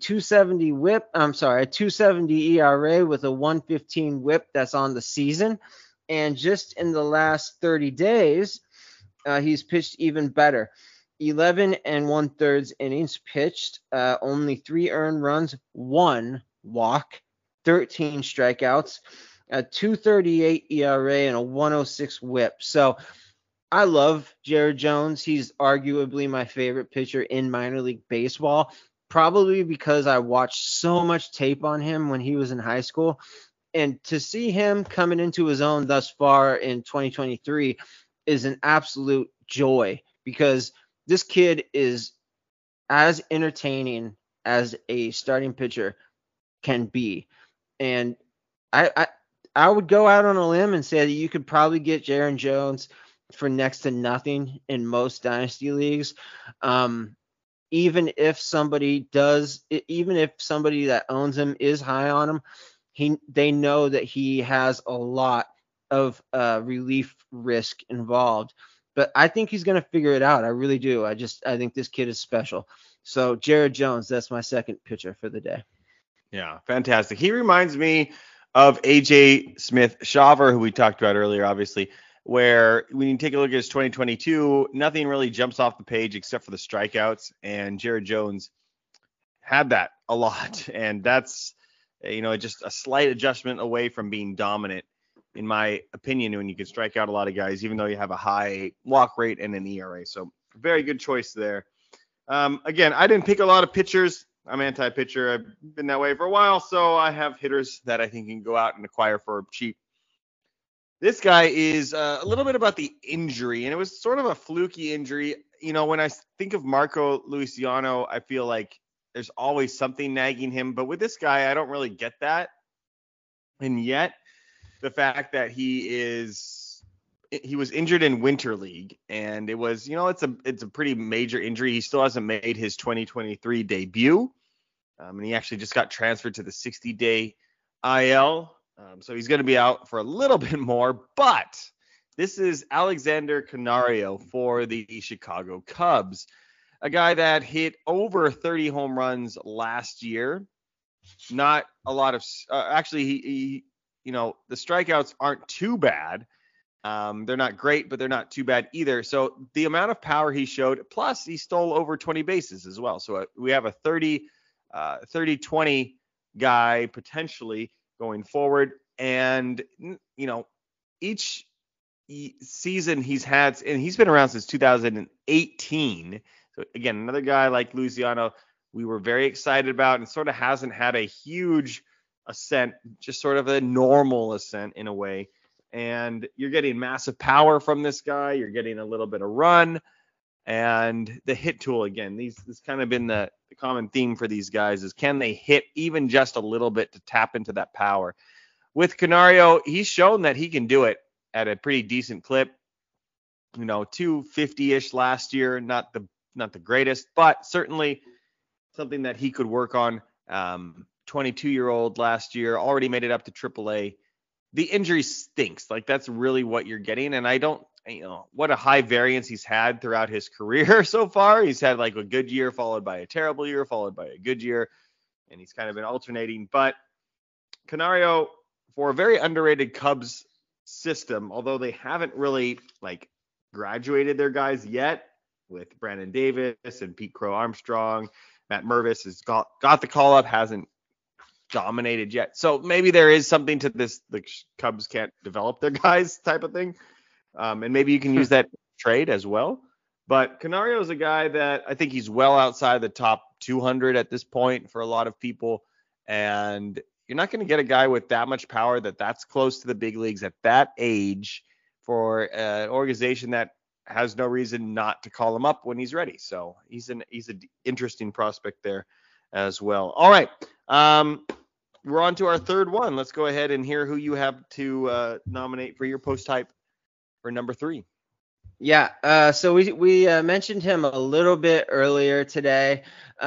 270 ERA with a 115 whip that's on the season. And just in the last 30 days, he's pitched even better. 11 1/3 innings pitched, only 3 earned runs, 1 walk, 13 strikeouts, a 2.38 ERA, and a 106 whip. So I love Jared Jones. He's arguably my favorite pitcher in minor league baseball, probably because I watched so much tape on him when he was in high school. And to see him coming into his own thus far in 2023 is an absolute joy, because this kid is as entertaining as a starting pitcher can be. And I would go out on a limb and say that you could probably get Jared Jones for next to nothing in most dynasty leagues. Even if somebody that owns him is high on him, they know that he has a lot of relief risk involved. But I think he's going to figure it out. I really do. I think this kid is special. So Jared Jones, that's my second pitcher for the day. Yeah, fantastic. He reminds me of AJ Smith-Shawver, who we talked about earlier, obviously, where when you take a look at his 2022, nothing really jumps off the page except for the strikeouts. And Jared Jones had that a lot. And that's, just a slight adjustment away from being dominant, in my opinion, when you can strike out a lot of guys, even though you have a high walk rate and an ERA. So very good choice there. Again, I didn't pick a lot of pitchers. I'm anti-pitcher. I've been that way for a while. So I have hitters that I think you can go out and acquire for cheap. This guy is a little bit about the injury, and it was sort of a fluky injury. When I think of Marco Luciano, I feel like there's always something nagging him. But with this guy, I don't really get that. And yet, the fact that he was injured in Winter League, and it was, it's a pretty major injury. He still hasn't made his 2023 debut. And he actually just got transferred to the 60-day IL. So he's going to be out for a little bit more, but this is Alexander Canario for the Chicago Cubs, a guy that hit over 30 home runs last year. Not a lot of, actually, he the strikeouts aren't too bad. They're not great, but they're not too bad either. So the amount of power he showed, plus he stole over 20 bases as well. So we have a 30-20 guy potentially going forward. And, each season he's had, and he's been around since 2018. So again, another guy like Luciano, we were very excited about, and sort of hasn't had a huge ascent, just sort of a normal ascent in a way. And you're getting massive power from this guy. You're getting a little bit of run, and the hit tool again. This kind of been the common theme for these guys is, can they hit even just a little bit to tap into that power? With Canario, he's shown that he can do it at a pretty decent clip. 250-ish last year, not the greatest, but certainly something that he could work on. 22-year-old last year, already made it up to AAA. The injury stinks. Like, that's really what you're getting. And I don't, what a high variance he's had throughout his career so far. He's had like a good year followed by a terrible year followed by a good year, and he's kind of been alternating. But Canario, for a very underrated Cubs system, although they haven't really graduated their guys yet with Brandon Davis and Pete Crow Armstrong, Matt Mervis has got the call up, hasn't dominated yet. So maybe there is something to this, the Cubs can't develop their guys type of thing. And maybe you can use that trade as well. But Canario is a guy that I think he's well outside the top 200 at this point for a lot of people. And you're not going to get a guy with that much power that's close to the big leagues at that age for an organization that has no reason not to call him up when he's ready. So he's an interesting prospect there as well. All right. We're on to our third one. Let's go ahead and hear who you have to nominate for your post hype for number 3. Yeah. So we mentioned him a little bit earlier tonight.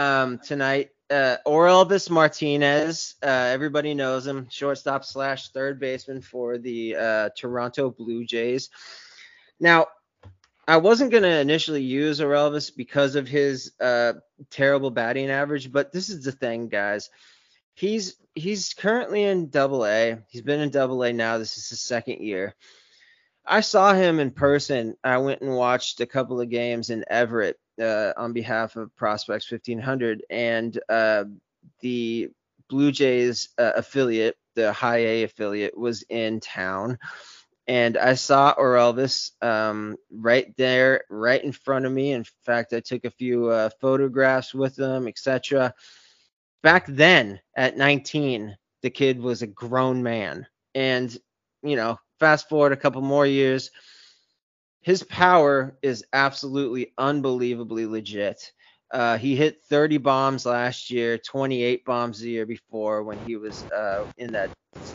Orelvis Martinez. Everybody knows him. Shortstop / third baseman for the Toronto Blue Jays. Now, I wasn't going to initially use Orelvis because of his terrible batting average, but this is the thing, guys. He's currently in Double-A. He's been in Double-A now. This is his second year. I saw him in person. I went and watched a couple of games in Everett on behalf of Prospects 1500, and the Blue Jays affiliate, the High A affiliate, was in town. And I saw Orelvis right there, right in front of me. In fact, I took a few photographs with him, etc. Back then, at 19, the kid was a grown man. And, fast forward a couple more years, his power is absolutely unbelievably legit. He hit 30 bombs last year, 28 bombs the year before when he was in that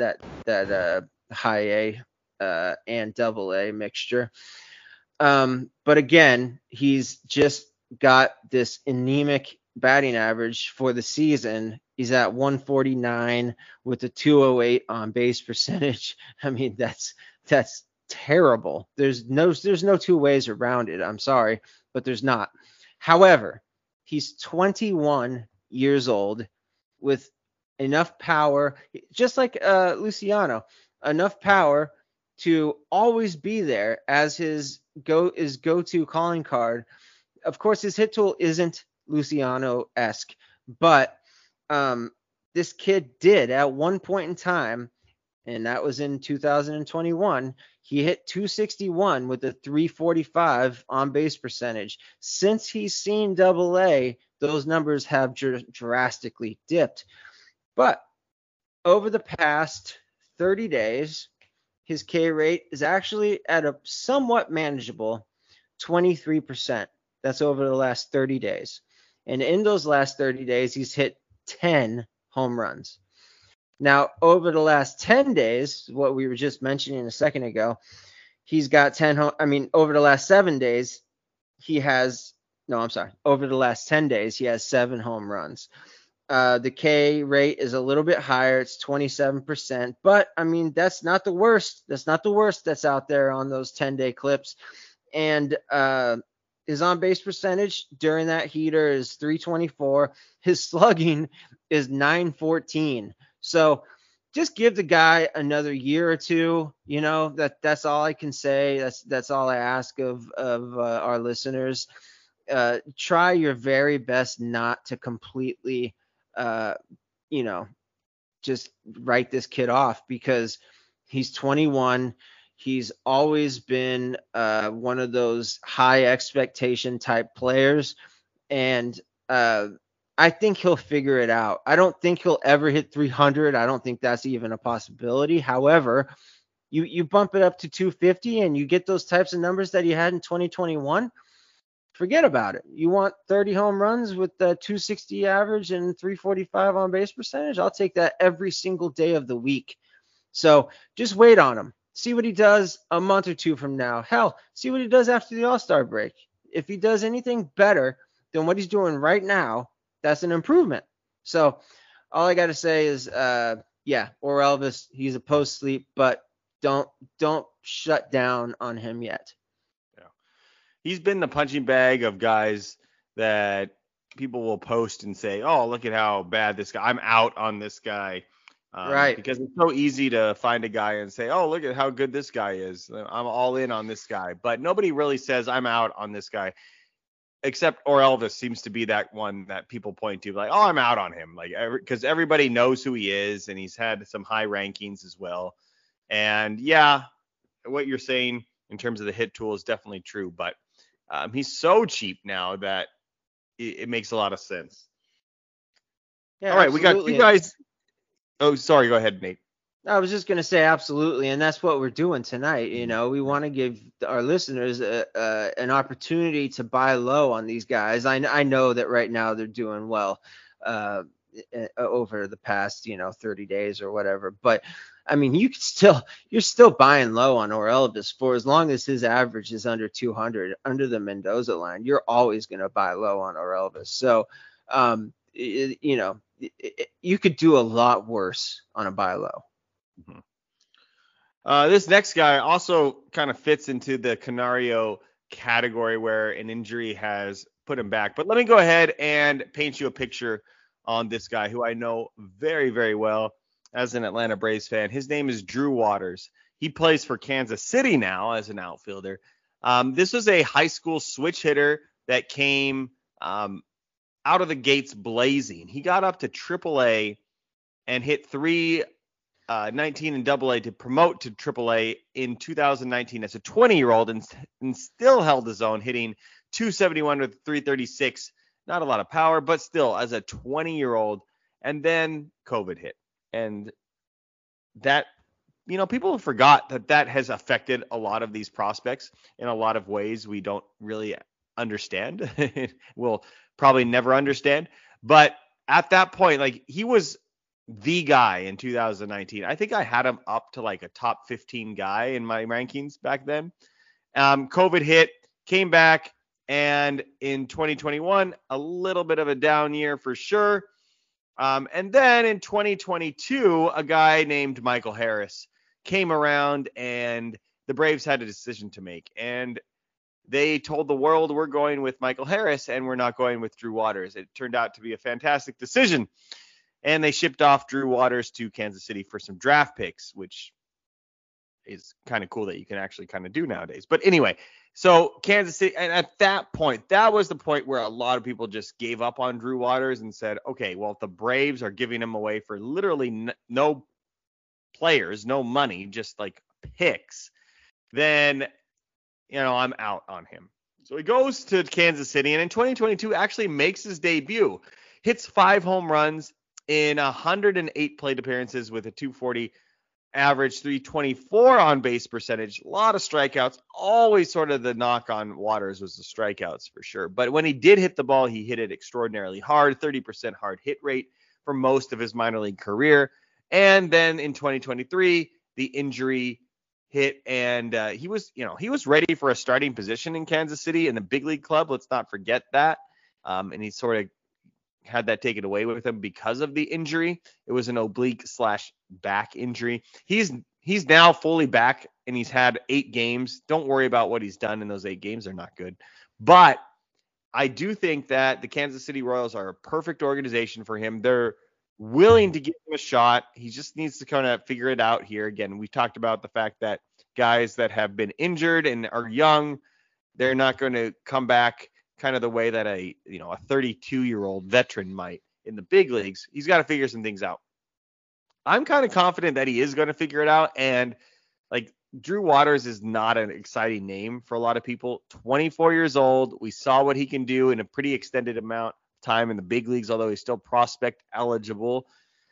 High A and Double-A mixture. But again, he's just got this anemic batting average for the season. He's at 149 with a 208 on base percentage. I mean, that's terrible. There's no two ways around it. I'm sorry, but there's not. However, he's 21 years old with enough power, just like Luciano, enough power to always be there as his go-to calling card. Of course, his hit tool isn't Luciano-esque, but this kid did at one point in time, and that was in 2021, he hit 261 with a 345 on base percentage. Since he's seen Double-A, those numbers have drastically dipped. But over the past 30 days, his K rate is actually at a somewhat manageable 23%. That's over the last 30 days. And in those last 30 days, he's hit 10 home runs. Now, over the last 10 days, what we were just mentioning a second ago, he's got over the last 7 days, over the last 10 days, he has 7 home runs. The K rate is a little bit higher. It's 27%, but I mean, that's not the worst. That's not the worst that's out there on those 10-day clips. And his on-base percentage during that heater is 324. His slugging is 914. So just give the guy another year or two. That's all I can say. That's all I ask of our listeners. Try your very best not to completely, just write this kid off, because he's 21. He's always been one of those high expectation type players, and I think he'll figure it out. I don't think he'll ever hit 300. I don't think that's even a possibility. However, you bump it up to 250 and you get those types of numbers that he had in 2021, forget about it. You want 30 home runs with the 260 average and 345 on base percentage? I'll take that every single day of the week. So just wait on him. See what he does a month or two from now. Hell, see what he does after the All-Star break. If he does anything better than what he's doing right now, that's an improvement. So all I got to say is, Orelvis, he's a post-sleep, but don't shut down on him yet. Yeah. He's been the punching bag of guys that people will post and say, oh, look at how bad this guy, I'm out on this guy. Right. Because it's so easy to find a guy and say, oh, look at how good this guy is. I'm all in on this guy. But nobody really says I'm out on this guy. except Elvis seems to be that one that people point to, like, oh, I'm out on him, like, because everybody knows who he is, and he's had some high rankings as well. And yeah, what you're saying in terms of the hit tool is definitely true, but he's so cheap now that it makes a lot of sense. Yeah, all right, absolutely. We got you guys. Oh, sorry, go ahead, Nate. I was just going to say absolutely, and that's what we're doing tonight. You know, we want to give our listeners an opportunity to buy low on these guys. I know that right now they're doing well over the past, 30 days or whatever. But I mean, you're still buying low on Elvis for as long as his average is under 200, under the Mendoza line. You're always going to buy low on Elvis. So, you could do a lot worse on a buy low. This next guy also kind of fits into the Canario category where an injury has put him back. But let me go ahead and paint you a picture on this guy who I know very, very well as an Atlanta Braves fan. His name is Drew Waters. He plays for Kansas City now as an outfielder. This was a high school switch hitter that came out of the gates blazing. He got up to AAA and hit 319 in AA to promote to AAA in 2019 as a 20-year-old and still held his own, hitting 271 with 336. Not a lot of power, but still as a 20-year-old. And then COVID hit. And that, people forgot that has affected a lot of these prospects in a lot of ways we don't really understand. We'll probably never understand. But at that point, like, he was the guy in 2019. I think I had him up to like a top 15 guy in my rankings back then. COVID hit, came back, and in 2021, a little bit of a down year for sure. And then in 2022, a guy named Michael Harris came around, and the Braves had a decision to make. And they told the world, we're going with Michael Harris, and we're not going with Drew Waters. It turned out to be a fantastic decision. And they shipped off Drew Waters to Kansas City for some draft picks, which is kind of cool that you can actually kind of do nowadays. But anyway, so Kansas City, and at that point, that was the point where a lot of people just gave up on Drew Waters and said, okay, well, if the Braves are giving him away for literally no players, no money, just like picks, then, I'm out on him. So he goes to Kansas City, and in 2022 actually makes his debut, hits 5 home runs in 108 plate appearances with a 240 average, 324 on base percentage, a lot of strikeouts. Always sort of the knock on Waters was the strikeouts for sure. But when he did hit the ball, he hit it extraordinarily hard, 30% hard hit rate for most of his minor league career. And then in 2023, the injury hit, and he was ready for a starting position in Kansas City in the big league club. Let's not forget that. And he sort of had that taken away with him because of the injury. It was an oblique/back injury. He's now fully back, and he's had 8 games. Don't worry about what he's done in those 8 games. They're not good. But I do think that the Kansas City Royals are a perfect organization for him. They're willing to give him a shot. He just needs to kind of figure it out here. Again, we talked about the fact that guys that have been injured and are young, they're not going to come back kind of the way that a 32-year-old veteran might in the big leagues. He's got to figure some things out. I'm kind of confident that he is going to figure it out. And like, Drew Waters is not an exciting name for a lot of people. 24 years old. We saw what he can do in a pretty extended amount of time in the big leagues, although he's still prospect eligible.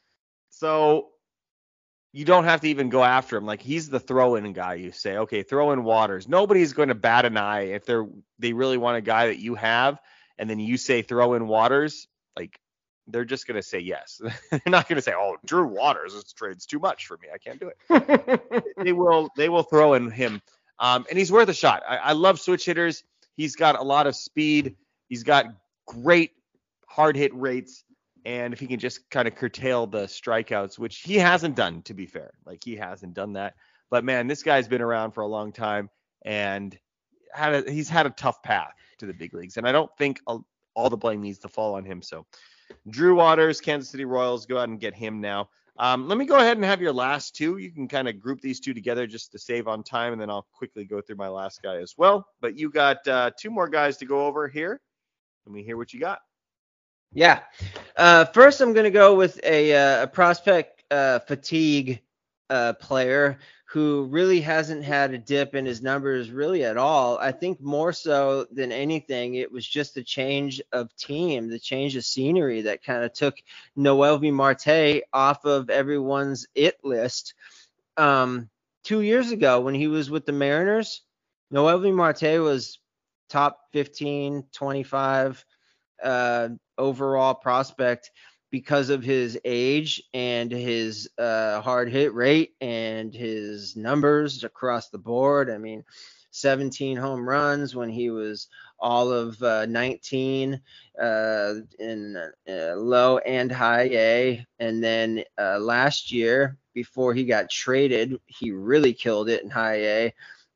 So you don't have to even go after him. Like, he's the throw-in guy. You say, okay, throw in Waters. Nobody's going to bat an eye if they really want a guy that you have, and then you say throw in Waters. Like, they're just going to say yes. They're not going to say, oh, Drew Waters, this trade's too much for me. I can't do it. They will throw in him. And he's worth a shot. I love switch hitters. He's got a lot of speed. He's got great hard hit rates. And if he can just kind of curtail the strikeouts, which he hasn't done, to be fair, like, he hasn't done that. But man, this guy's been around for a long time, and he's had a tough path to the big leagues. And I don't think all the blame needs to fall on him. So Drew Waters, Kansas City Royals, go out and get him now. Let me go ahead and have your last 2. You can kind of group these 2 together just to save on time, and then I'll quickly go through my last guy as well. But you got 2 more guys to go over here. Let me hear what you got. Yeah. First, I'm going to go with a prospect fatigue player who really hasn't had a dip in his numbers really at all. I think more so than anything, it was just the change of team, the change of scenery that kind of took Noelvi Marte off of everyone's it list. 2 years ago when he was with the Mariners, Noelvi Marte was top 15, 25 overall prospect because of his age and his hard hit rate and his numbers across the board. I mean, 17 home runs when he was all of 19 in low and high A. And then last year, before he got traded, he really killed it in high A.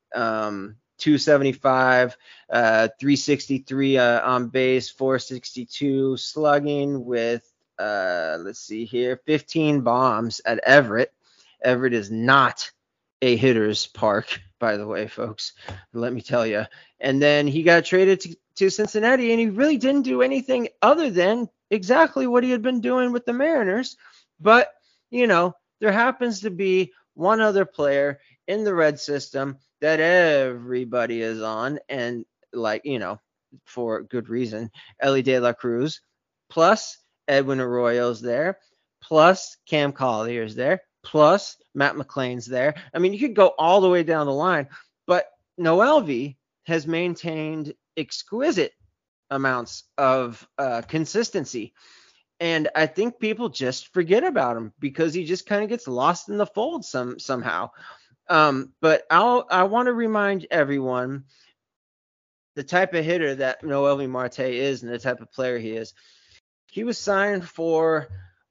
275, 363 on base, 462 slugging with, let's see here, 15 bombs at Everett. Everett is not a hitter's park, by the way, folks. Let me tell you. And then he got traded to Cincinnati, and he really didn't do anything other than exactly what he had been doing with the Mariners. But, you know, there happens to be one other player in the Red system that everybody is on, and like, you know, for good reason, Elly De La Cruz, plus Edwin Arroyo's there, plus Cam Collier's there, plus Matt McLain's there. I mean, you could go all the way down the line, but Noelvi has maintained exquisite amounts of consistency. And I think people just forget about him because he just kind of gets lost in the fold somehow. But I want to remind everyone the type of hitter that Noelvi Marte is and the type of player he is. He was signed for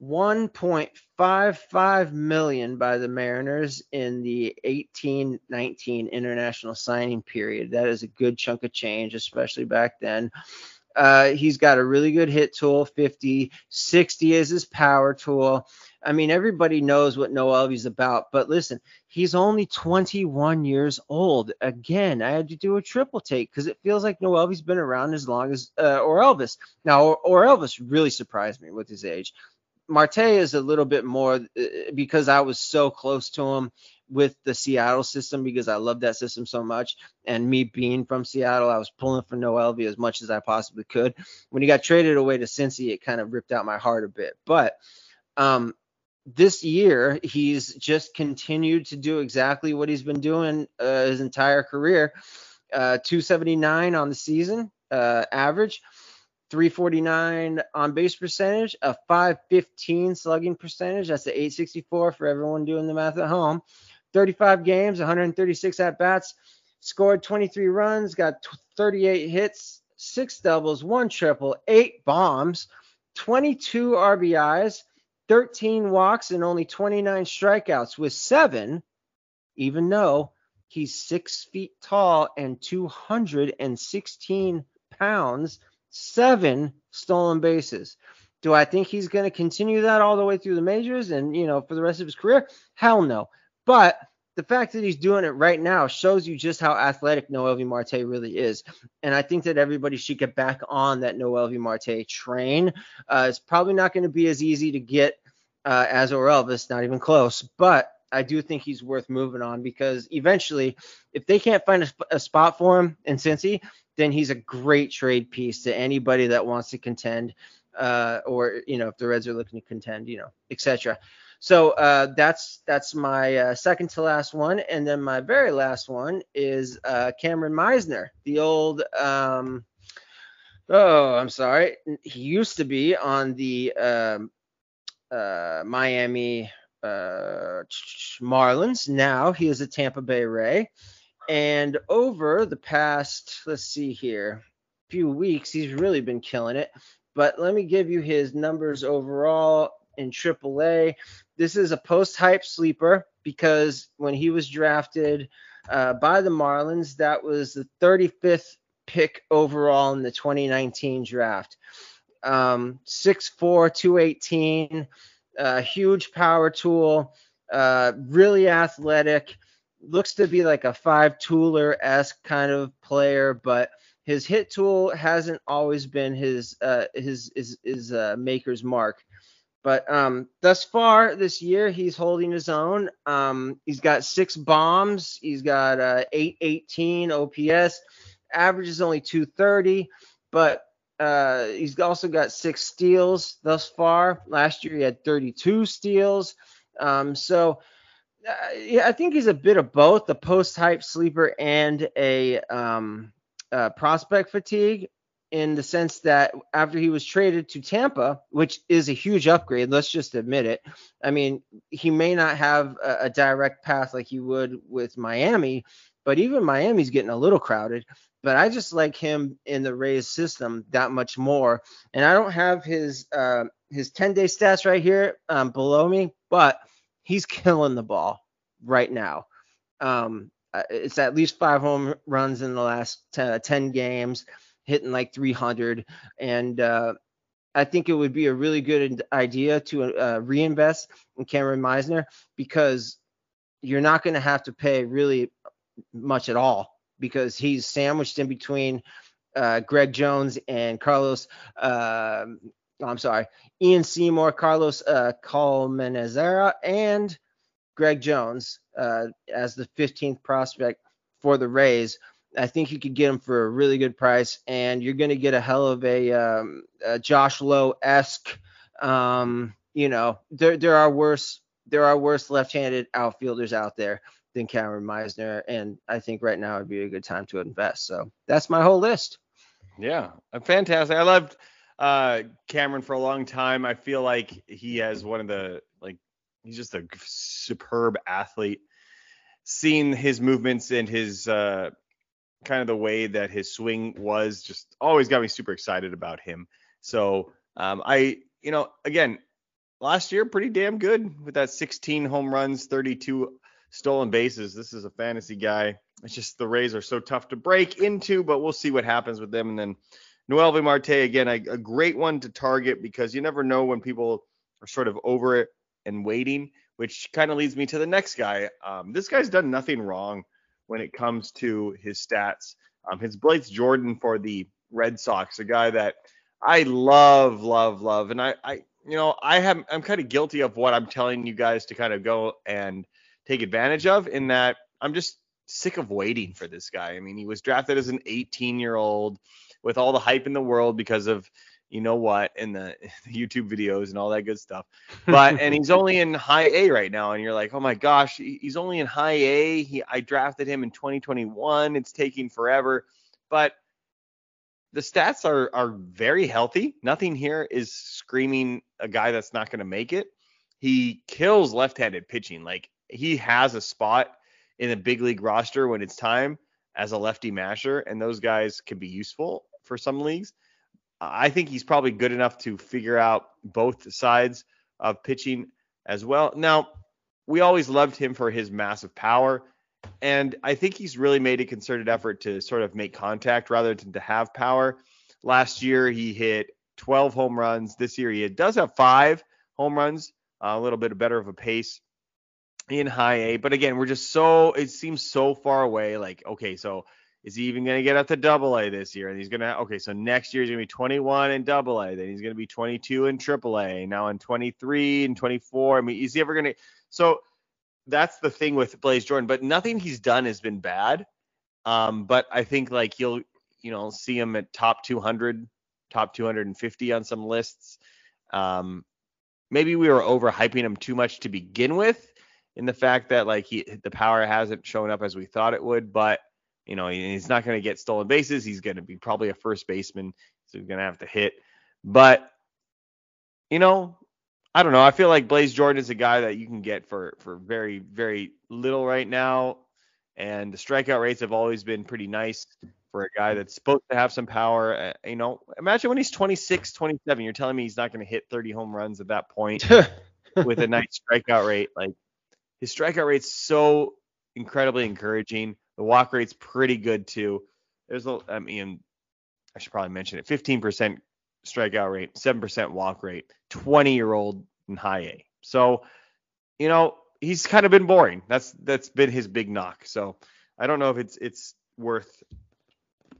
$1.55 million by the Mariners in the 18-19 international signing period. That is a good chunk of change, especially back then. He's got a really good hit tool, 50, 60 is his power tool. I mean, everybody knows what Noelvi's about, but listen, he's only 21 years old. Again, I had to do a triple take because it feels like Noelvi's been around as long as Orelvis. Now, Orelvis really surprised me with his age. Marte is a little bit more because I was so close to him with the Seattle system because I love that system so much. And me being from Seattle, I was pulling for Noelvi as much as I possibly could. When he got traded away to Cincy, it kind of ripped out my heart a bit. But this year, he's just continued to do exactly what he's been doing his entire career. 279 on the season average. 349 on base percentage, a 515 slugging percentage. That's the 864 for everyone doing the math at home. 35 games, 136 at bats, scored 23 runs, got 38 hits, 6 doubles, 1 triple, 8 bombs, 22 RBIs, 13 walks, and only 29 strikeouts with 7, even though he's 6 feet tall and 216 pounds. 7 stolen bases. Do I think he's going to continue that all the way through the majors and, you know, for the rest of his career? Hell no. But the fact that he's doing it right now shows you just how athletic Noelvi Marte really is. And I think that everybody should get back on that Noelvi Marte train. It's probably not going to be as easy to get as Orelvis, not even close. But I do think he's worth moving on because eventually, if they can't find a spot for him in Cincy, then he's a great trade piece to anybody that wants to contend, or, you know, if the Reds are looking to contend, you know, etc. So that's my second to last one. And then my very last one is Cameron Meisner, the old, he used to be on the Miami Marlins. Now he is a Tampa Bay Ray. And over the past, let's see here, few weeks, he's really been killing it. But let me give you his numbers overall in AAA. This is a post-hype sleeper because when he was drafted by the Marlins, that was the 35th pick overall in the 2019 draft. 6'4", 218, huge power tool, really athletic. Looks to be like a 5-tooler-esque kind of player, but His hit tool hasn't always been his maker's mark. But thus far this year, he's holding his own. He's got 6 bombs. He's got 818 OPS. Average is only 230, but he's also got 6 steals thus far. Last year, he had 32 steals. So yeah, I think he's a bit of both, the post-hype sleeper and a prospect fatigue, in the sense that after he was traded to Tampa, which is a huge upgrade, let's just admit it. I mean, he may not have a direct path like he would with Miami, but even Miami's getting a little crowded. But I just like him in the Rays system that much more. And I don't have his 10-day stats right here below me, but he's killing the ball right now. It's at least 5 home runs in the last 10 games, hitting like 300. And I think it would be a really good idea to reinvest in Cameron Meisner, because you're not going to have to pay really much at all, because he's sandwiched in between Greg Jones and Ian Seymour, Carlos Colmenezera, and Greg Jones as the 15th prospect for the Rays. I think you could get him for a really good price, and you're going to get a hell of a Josh Lowe-esque. There are worse left-handed outfielders out there than Cameron Meisner, and I think right now would be a good time to invest. So that's my whole list. Yeah, fantastic. I loved Cameron for a long time. I feel like he has he's just a superb athlete. Seeing his movements and his kind of the way that his swing was just always got me super excited about him. So again, last year, pretty damn good with that 16 home runs, 32 stolen bases. This is a fantasy guy. It's just the Rays are so tough to break into, but we'll see what happens with them. And then Noelvi Marte, again, a great one to target, because you never know when people are sort of over it and waiting, which kind of leads me to the next guy. This guy's done nothing wrong when it comes to his stats. His Blaze Jordan for the Red Sox, a guy that I love. And I'm kind of guilty of what I'm telling you guys to kind of go and take advantage of, in that I'm just sick of waiting for this guy. I mean, he was drafted as an 18-year-old with all the hype in the world because of, in the YouTube videos and all that good stuff. And he's only in high A right now. And you're like, oh my gosh, he's only in high A. I drafted him in 2021. It's taking forever. But the stats are very healthy. Nothing here is screaming a guy that's not going to make it. He kills left-handed pitching. Like, he has a spot in the big league roster when it's time as a lefty masher, and those guys can be useful for some leagues. I think he's probably good enough to figure out both sides of pitching as well. Now, we always loved him for his massive power, and I think he's really made a concerted effort to sort of make contact rather than to have power. Last year, he hit 12 home runs. This year, he does have 5 home runs, a little bit better of a pace in high A. But again, it seems so far away. Like, okay, so is he even going to get up to double A this year? And he's going to, so next year he's going to be 21 in double A. Then he's going to be 22 in triple A. Now in 23 and 24. I mean, is he ever going to? So that's the thing with Blaze Jordan. But nothing he's done has been bad. But I think like you'll see him at top 200, top 250 on some lists. Maybe we were overhyping him too much to begin with, in the fact that like the power hasn't shown up as we thought it would. But he's not going to get stolen bases. He's going to be probably a first baseman, so he's going to have to hit. But, I don't know. I feel like Blaze Jordan is a guy that you can get for very, very little right now. And the strikeout rates have always been pretty nice for a guy that's supposed to have some power. Imagine when he's 26, 27, you're telling me he's not going to hit 30 home runs at that point with a nice strikeout rate. Like, his strikeout rate's so incredibly encouraging. The walk rate's pretty good too. I should probably mention it. 15% strikeout rate, 7% walk rate, 20-year-old in high A. So, he's kind of been boring. That's been his big knock. So I don't know if it's worth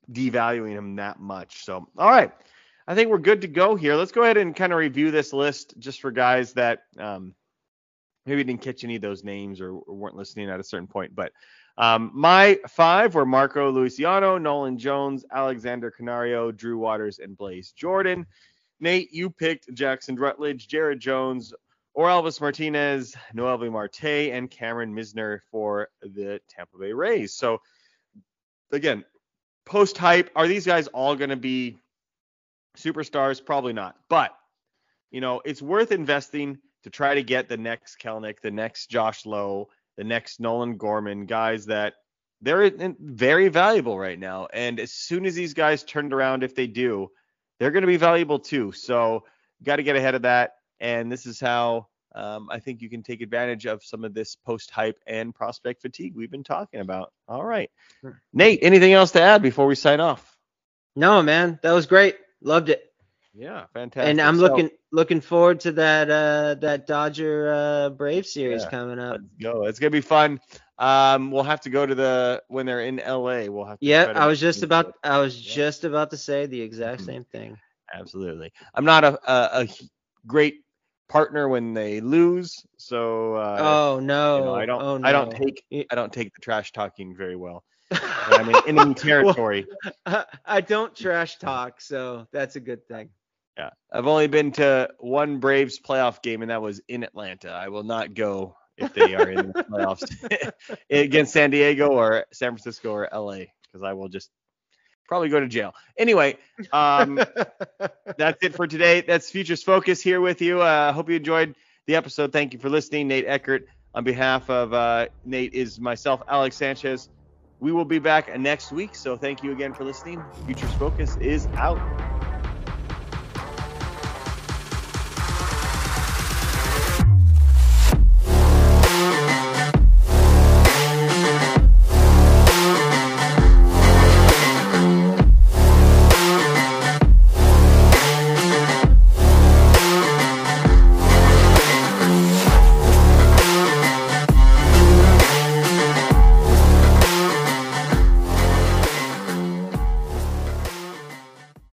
devaluing him that much. So, all right. I think we're good to go here. Let's go ahead and kind of review this list just for guys that maybe didn't catch any of those names or weren't listening at a certain point. But my 5 were Marco Luciano, Nolan Jones, Alexander Canario, Drew Waters, and Blaze Jordan. Nate, you picked Jackson Rutledge, Jared Jones, Orelvis Martinez, Noelvi Marte, and Cameron Misner for the Tampa Bay Rays. So, again, post-hype, are these guys all going to be superstars? Probably not. But, it's worth investing to try to get the next Kelenic, the next Josh Lowe, the next Nolan Gorman, guys that they're very valuable right now. And as soon as these guys turned around, if they do, they're going to be valuable too. So got to get ahead of that. And this is how I think you can take advantage of some of this post-hype and prospect fatigue we've been talking about. All right. Sure. Nate, anything else to add before we sign off? No, man. That was great. Loved it. Yeah, fantastic. And I'm looking forward to that Dodger Brave series coming up. Let's go. It's gonna be fun. We'll have to go to when they're in LA. We'll have to. Yeah, I was just about to say the exact same thing. Absolutely. I'm not a great partner when they lose, so. Oh no. I don't take the trash talking very well. I'm in enemy territory. Well, I don't trash talk, so that's a good thing. Yeah, I've only been to one Braves playoff game, and that was in Atlanta. I will not go if they are in the playoffs against San Diego or San Francisco or LA, because I will just probably go to jail. Anyway, that's it for today. That's Futures Focus here with you. Hope you enjoyed the episode. Thank you for listening. Nate Eckert. On behalf of Nate is myself, Alex Sanchez. We will be back next week, so thank you again for listening. Futures Focus is out.